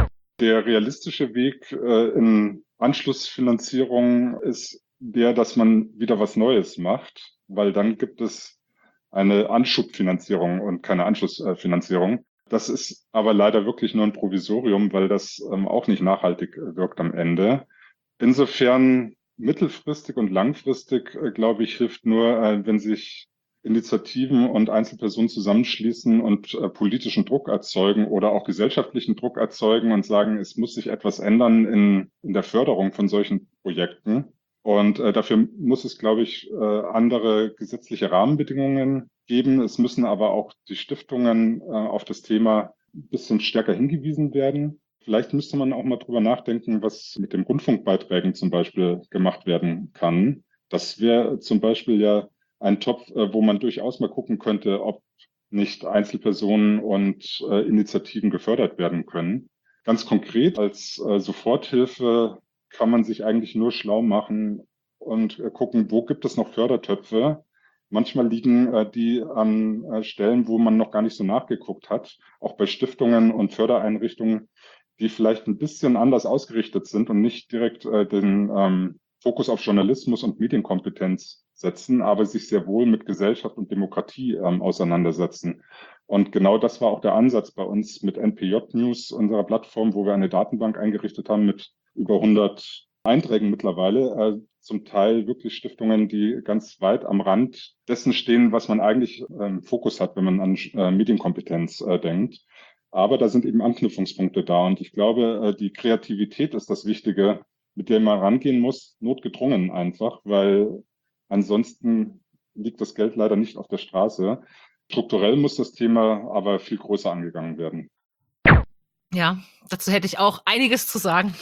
Der realistische Weg äh, in Anschlussfinanzierung ist der, dass man wieder was Neues macht, weil dann gibt es eine Anschubfinanzierung und keine Anschlussfinanzierung. Das ist aber leider wirklich nur ein Provisorium, weil das ähm, auch nicht nachhaltig wirkt am Ende. Insofern mittelfristig und langfristig, äh, glaube ich, hilft nur, äh, wenn sich Initiativen und Einzelpersonen zusammenschließen und äh, politischen Druck erzeugen oder auch gesellschaftlichen Druck erzeugen und sagen, es muss sich etwas ändern in, in der Förderung von solchen Projekten. Und äh, dafür muss es, glaube ich, äh, andere gesetzliche Rahmenbedingungen geben. Es müssen aber auch die Stiftungen äh, auf das Thema ein bisschen stärker hingewiesen werden. Vielleicht müsste man auch mal drüber nachdenken, was mit den Rundfunkbeiträgen zum Beispiel gemacht werden kann. Das wäre zum Beispiel ja ein Topf, äh, wo man durchaus mal gucken könnte, ob nicht Einzelpersonen und äh, Initiativen gefördert werden können. Ganz konkret als äh, Soforthilfe kann man sich eigentlich nur schlau machen und äh, gucken, wo gibt es noch Fördertöpfe. Manchmal liegen äh, die an äh, Stellen, wo man noch gar nicht so nachgeguckt hat, auch bei Stiftungen und Fördereinrichtungen, die vielleicht ein bisschen anders ausgerichtet sind und nicht direkt äh, den ähm, Fokus auf Journalismus und Medienkompetenz setzen, aber sich sehr wohl mit Gesellschaft und Demokratie ähm, auseinandersetzen. Und genau das war auch der Ansatz bei uns mit N P J News, unserer Plattform, wo wir eine Datenbank eingerichtet haben mit über hundert Einträgen mittlerweile, äh, zum Teil wirklich Stiftungen, die ganz weit am Rand dessen stehen, was man eigentlich im ähm, Fokus hat, wenn man an äh, Medienkompetenz äh, denkt. Aber da sind eben Anknüpfungspunkte da. Und ich glaube, die Kreativität ist das Wichtige, mit der man rangehen muss, notgedrungen einfach, weil ansonsten liegt das Geld leider nicht auf der Straße. Strukturell muss das Thema aber viel größer angegangen werden. Ja, dazu hätte ich auch einiges zu sagen.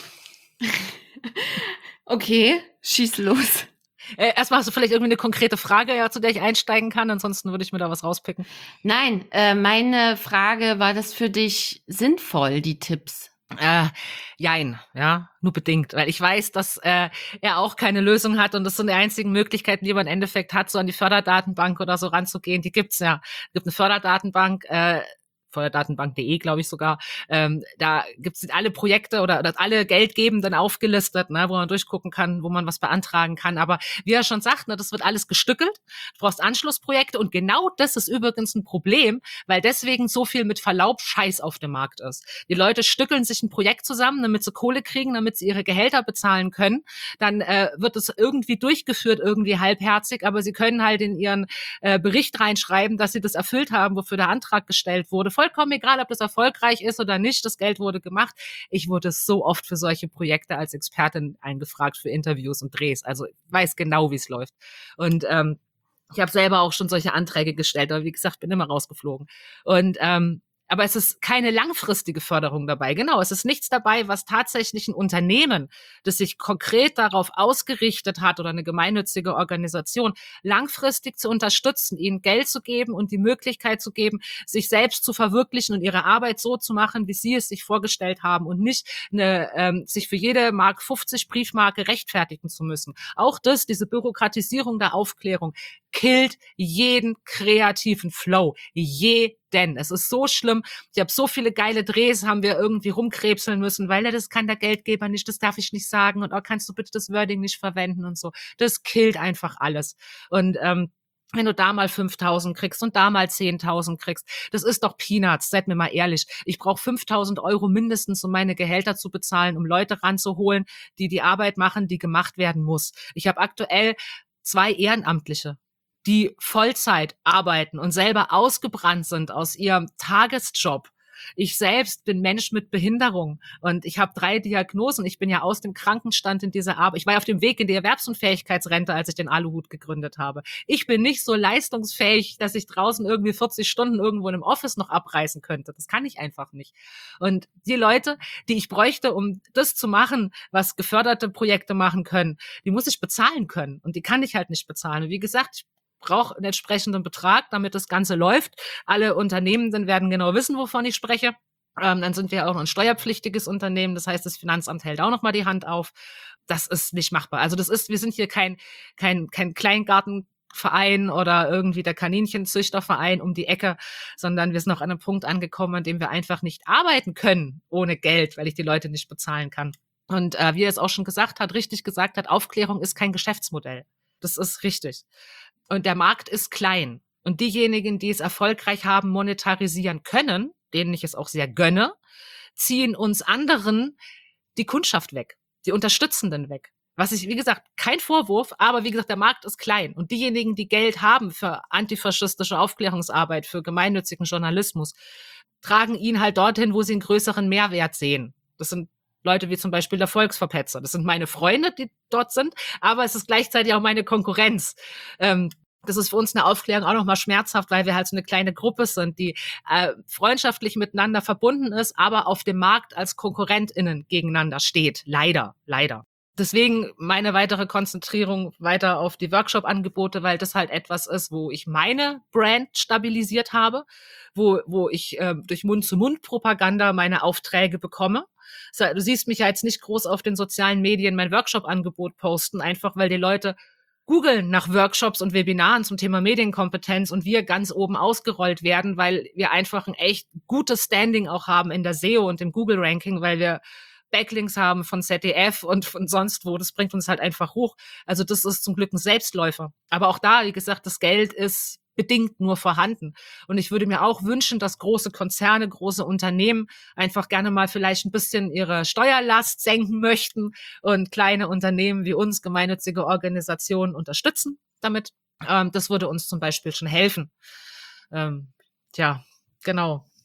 Okay, schieß los. Äh, erstmal hast du vielleicht irgendwie eine konkrete Frage, ja, zu der ich einsteigen kann, ansonsten würde ich mir da was rauspicken. Nein, äh, meine Frage, war das für dich sinnvoll, die Tipps? Äh, jein, ja, nur bedingt, weil ich weiß, dass äh, er auch keine Lösung hat und das sind die einzigen Möglichkeiten, die man im Endeffekt hat, so an die Förderdatenbank oder so ranzugehen. Die gibt's ja. Es gibt eine Förderdatenbank, äh, förderdatenbank punkt de, glaube ich sogar. Ähm, da gibt's alle Projekte oder, oder alle Geldgebenden aufgelistet, ne, wo man durchgucken kann, wo man was beantragen kann. Aber wie er schon sagt, ne, das wird alles gestückelt. Du brauchst Anschlussprojekte und genau das ist übrigens ein Problem, weil deswegen so viel mit Verlaub Scheiß auf dem Markt ist. Die Leute stückeln sich ein Projekt zusammen, damit sie Kohle kriegen, damit sie ihre Gehälter bezahlen können. Dann äh, wird es irgendwie durchgeführt, irgendwie halbherzig, aber sie können halt in ihren äh, Bericht reinschreiben, dass sie das erfüllt haben, wofür der Antrag gestellt wurde. Vollkommen egal, ob das erfolgreich ist oder nicht, das Geld wurde gemacht. Ich wurde so oft für solche Projekte als Expertin eingefragt für Interviews und Drehs. Also ich weiß genau, wie es läuft. Und ähm, ich habe selber auch schon solche Anträge gestellt, aber wie gesagt, bin immer rausgeflogen. Und ähm, aber es ist keine langfristige Förderung dabei. Genau, es ist nichts dabei, was tatsächlich ein Unternehmen, das sich konkret darauf ausgerichtet hat oder eine gemeinnützige Organisation, langfristig zu unterstützen, ihnen Geld zu geben und die Möglichkeit zu geben, sich selbst zu verwirklichen und ihre Arbeit so zu machen, wie sie es sich vorgestellt haben und nicht eine, ähm, sich für jede Mark fünfzig Briefmarke rechtfertigen zu müssen. Auch das, diese Bürokratisierung der Aufklärung, killt jeden kreativen Flow. Jeden. Es ist so schlimm. Ich habe so viele geile Drehs, haben wir irgendwie rumkrebseln müssen, weil er das kann der Geldgeber nicht, das darf ich nicht sagen und oh, kannst du bitte das Wording nicht verwenden und so. Das killt einfach alles. Und ähm, wenn du da mal fünftausend kriegst und da mal zehntausend kriegst, das ist doch Peanuts, seid mir mal ehrlich. Ich brauche fünftausend Euro mindestens, um meine Gehälter zu bezahlen, um Leute ranzuholen, die die Arbeit machen, die gemacht werden muss. Ich habe aktuell zwei Ehrenamtliche, die Vollzeit arbeiten und selber ausgebrannt sind aus ihrem Tagesjob. Ich selbst bin Mensch mit Behinderung und ich habe drei Diagnosen. Ich bin ja aus dem Krankenstand in diese Arbeit. Ich war ja auf dem Weg in die Erwerbsunfähigkeitsrente, als ich den Aluhut gegründet habe. Ich bin nicht so leistungsfähig, dass ich draußen irgendwie vierzig Stunden irgendwo in einem Office noch abreißen könnte. Das kann ich einfach nicht. Und die Leute, die ich bräuchte, um das zu machen, was geförderte Projekte machen können, die muss ich bezahlen können. Und die kann ich halt nicht bezahlen. Und wie gesagt, ich brauche einen entsprechenden Betrag, damit das Ganze läuft. Alle Unternehmenden werden genau wissen, wovon ich spreche. Ähm, dann sind wir auch noch ein steuerpflichtiges Unternehmen. Das heißt, das Finanzamt hält auch noch mal die Hand auf. Das ist nicht machbar. Also das ist, wir sind hier kein, kein, kein Kleingartenverein oder irgendwie der Kaninchenzüchterverein um die Ecke, sondern wir sind auch an einem Punkt angekommen, an dem wir einfach nicht arbeiten können ohne Geld, weil ich die Leute nicht bezahlen kann. Und äh, wie er es auch schon gesagt hat, richtig gesagt hat, Aufklärung ist kein Geschäftsmodell. Das ist richtig. Und der Markt ist klein. Und diejenigen, die es erfolgreich haben, monetarisieren können, denen ich es auch sehr gönne, ziehen uns anderen die Kundschaft weg, die Unterstützenden weg. Was ich, wie gesagt, kein Vorwurf, aber wie gesagt, der Markt ist klein. Und diejenigen, die Geld haben für antifaschistische Aufklärungsarbeit, für gemeinnützigen Journalismus, tragen ihn halt dorthin, wo sie einen größeren Mehrwert sehen. Das sind Leute wie zum Beispiel der Volksverpetzer. Das sind meine Freunde, die dort sind, aber es ist gleichzeitig auch meine Konkurrenz. Ähm, das ist für uns eine Aufklärung auch nochmal schmerzhaft, weil wir halt so eine kleine Gruppe sind, die äh, freundschaftlich miteinander verbunden ist, aber auf dem Markt als KonkurrentInnen gegeneinander steht. Leider, leider. Deswegen meine weitere Konzentrierung weiter auf die Workshop-Angebote, weil das halt etwas ist, wo ich meine Brand stabilisiert habe, wo, wo ich äh, durch Mund-zu-Mund-Propaganda meine Aufträge bekomme. Du siehst mich ja jetzt nicht groß auf den sozialen Medien mein Workshop-Angebot posten, einfach weil die Leute googeln nach Workshops und Webinaren zum Thema Medienkompetenz und wir ganz oben ausgerollt werden, weil wir einfach ein echt gutes Standing auch haben in der S E O und im Google-Ranking, weil wir Backlinks haben von Z D F und von sonst wo. Das bringt uns halt einfach hoch. Also das ist zum Glück ein Selbstläufer. Aber auch da, wie gesagt, das Geld ist bedingt nur vorhanden. Und ich würde mir auch wünschen, dass große Konzerne, große Unternehmen einfach gerne mal vielleicht ein bisschen ihre Steuerlast senken möchten und kleine Unternehmen wie uns, gemeinnützige Organisationen unterstützen damit. Ähm, das würde uns zum Beispiel schon helfen. Ähm, tja, genau.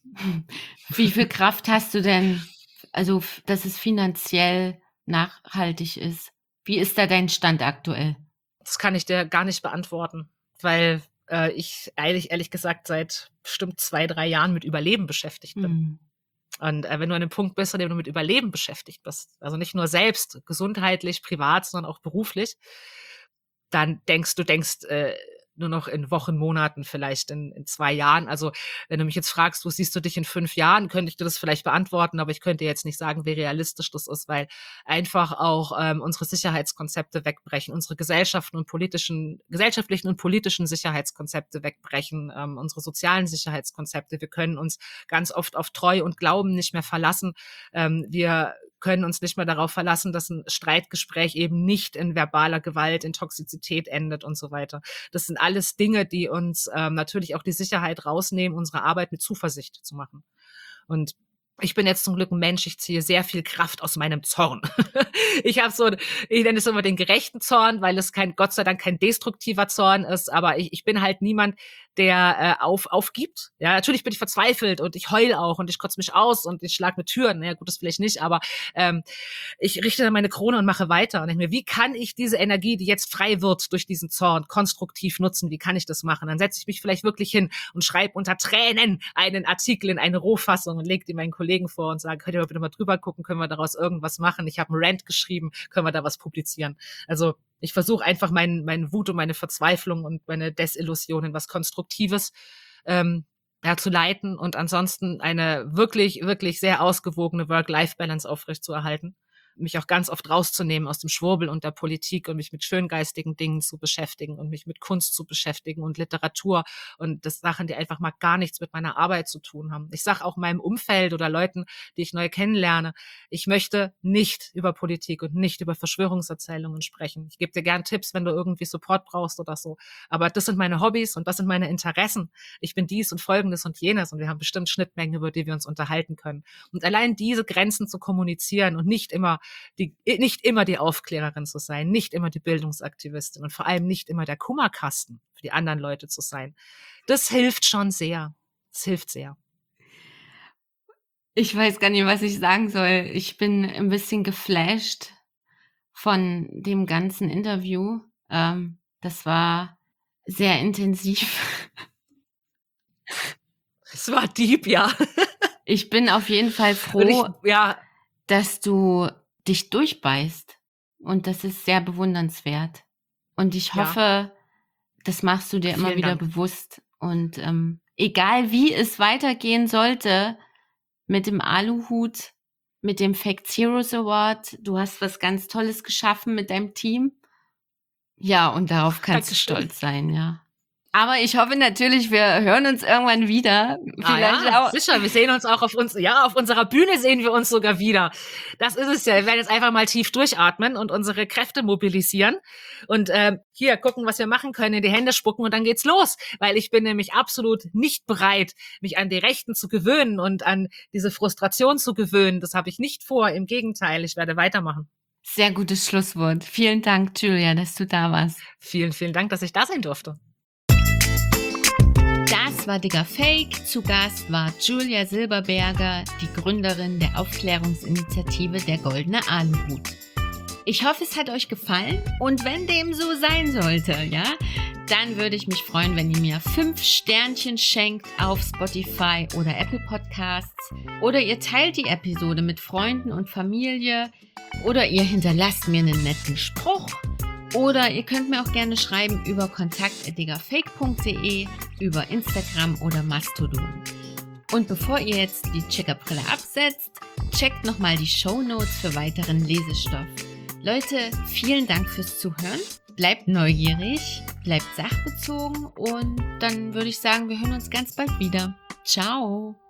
Wie viel Kraft hast du denn, also dass es finanziell nachhaltig ist? Wie ist da dein Stand aktuell? Das kann ich dir gar nicht beantworten, weil äh, ich eigentlich ehrlich gesagt seit bestimmt zwei, drei Jahren mit Überleben beschäftigt bin. Hm. Und äh, wenn du an einem Punkt bist, an dem du mit Überleben beschäftigt bist, also nicht nur selbst, gesundheitlich, privat, sondern auch beruflich, dann denkst du, denkst äh, nur noch in Wochen, Monaten, vielleicht in, in zwei Jahren. Also wenn du mich jetzt fragst, wo siehst du dich in fünf Jahren, könnte ich dir das vielleicht beantworten, aber ich könnte jetzt nicht sagen, wie realistisch das ist, weil einfach auch ähm, unsere Sicherheitskonzepte wegbrechen, unsere Gesellschaften und politischen, gesellschaftlichen und politischen Sicherheitskonzepte wegbrechen, ähm, unsere sozialen Sicherheitskonzepte. Wir können uns ganz oft auf Treu und Glauben nicht mehr verlassen. Ähm, wir können uns nicht mehr darauf verlassen, dass ein Streitgespräch eben nicht in verbaler Gewalt, in Toxizität endet und so weiter. Das sind alles Dinge, die uns ähm, natürlich auch die Sicherheit rausnehmen, unsere Arbeit mit Zuversicht zu machen. Und ich bin jetzt zum Glück ein Mensch, ich ziehe sehr viel Kraft aus meinem Zorn. Ich habe so, ich nenne es immer den gerechten Zorn, weil es kein, Gott sei Dank kein destruktiver Zorn ist, aber ich, ich bin halt niemand, der äh, auf, aufgibt. Ja, natürlich bin ich verzweifelt und ich heul auch und ich kotze mich aus und ich schlag mit Türen. Ja, gut, das vielleicht nicht, aber ähm, ich richte dann meine Krone und mache weiter und denke mir, wie kann ich diese Energie, die jetzt frei wird durch diesen Zorn, konstruktiv nutzen? Wie kann ich das machen? Dann setze ich mich vielleicht wirklich hin und schreibe unter Tränen einen Artikel in eine Rohfassung und lege die meinen Kollegen vor und sage, könnt ihr mal bitte mal drüber gucken, können wir daraus irgendwas machen? Ich habe einen Rant geschrieben, können wir da was publizieren? Also ich versuche einfach meinen mein Wut und meine Verzweiflung und meine Desillusion in was Konstruktives ähm, ja, zu leiten und ansonsten eine wirklich, wirklich sehr ausgewogene Work-Life-Balance aufrechtzuerhalten. Mich auch ganz oft rauszunehmen aus dem Schwurbel und der Politik und mich mit schöngeistigen Dingen zu beschäftigen und mich mit Kunst zu beschäftigen und Literatur und das Sachen, die einfach mal gar nichts mit meiner Arbeit zu tun haben. Ich sage auch meinem Umfeld oder Leuten, die ich neu kennenlerne, ich möchte nicht über Politik und nicht über Verschwörungserzählungen sprechen. Ich gebe dir gern Tipps, wenn du irgendwie Support brauchst oder so. Aber das sind meine Hobbys und das sind meine Interessen. Ich bin dies und Folgendes und jenes und wir haben bestimmt Schnittmengen, über die wir uns unterhalten können. Und allein diese Grenzen zu kommunizieren und nicht immer Die, nicht immer die Aufklärerin zu sein, nicht immer die Bildungsaktivistin und vor allem nicht immer der Kummerkasten für die anderen Leute zu sein. Das hilft schon sehr. Das hilft sehr. Ich weiß gar nicht, was ich sagen soll. Ich bin ein bisschen geflasht von dem ganzen Interview. Ähm, das war sehr intensiv. Es war deep, ja. Ich bin auf jeden Fall froh, ich, ja, dass du dich durchbeißt. Und das ist sehr bewundernswert. Und ich hoffe, ja. das machst du dir Vielen immer wieder Dank. bewusst. Und ähm, egal wie es weitergehen sollte mit dem Aluhut, mit dem Fact Heroes Award, du hast was ganz Tolles geschaffen mit deinem Team. Ja, und darauf kannst Dankeschön. du stolz sein, ja. Aber ich hoffe natürlich, wir hören uns irgendwann wieder. Vielleicht ah ja, auch. Sicher, wir sehen uns auch auf uns, ja, auf unserer Bühne sehen wir uns sogar wieder. Das ist es ja. Wir werden jetzt einfach mal tief durchatmen und unsere Kräfte mobilisieren und äh, hier gucken, was wir machen können, in die Hände spucken und dann geht's los. Weil ich bin nämlich absolut nicht bereit, mich an die Rechten zu gewöhnen und an diese Frustration zu gewöhnen. Das habe ich nicht vor. Im Gegenteil, ich werde weitermachen. Sehr gutes Schlusswort. Vielen Dank, Julia, dass du da warst. Vielen, vielen Dank, dass ich da sein durfte. Das war Digga Fake. Zu Gast war Julia Silberberger, die Gründerin der Aufklärungsinitiative Der Goldene Aluhut. Ich hoffe, es hat euch gefallen und wenn dem so sein sollte, ja, dann würde ich mich freuen, wenn ihr mir fünf Sternchen schenkt auf Spotify oder Apple Podcasts oder ihr teilt die Episode mit Freunden und Familie oder ihr hinterlasst mir einen netten Spruch. Oder ihr könnt mir auch gerne schreiben über kontakt at diggafake punkt de, über Instagram oder Mastodon. Und bevor ihr jetzt die Checkerbrille absetzt, checkt nochmal die Shownotes für weiteren Lesestoff. Leute, vielen Dank fürs Zuhören. Bleibt neugierig, bleibt sachbezogen und dann würde ich sagen, wir hören uns ganz bald wieder. Ciao!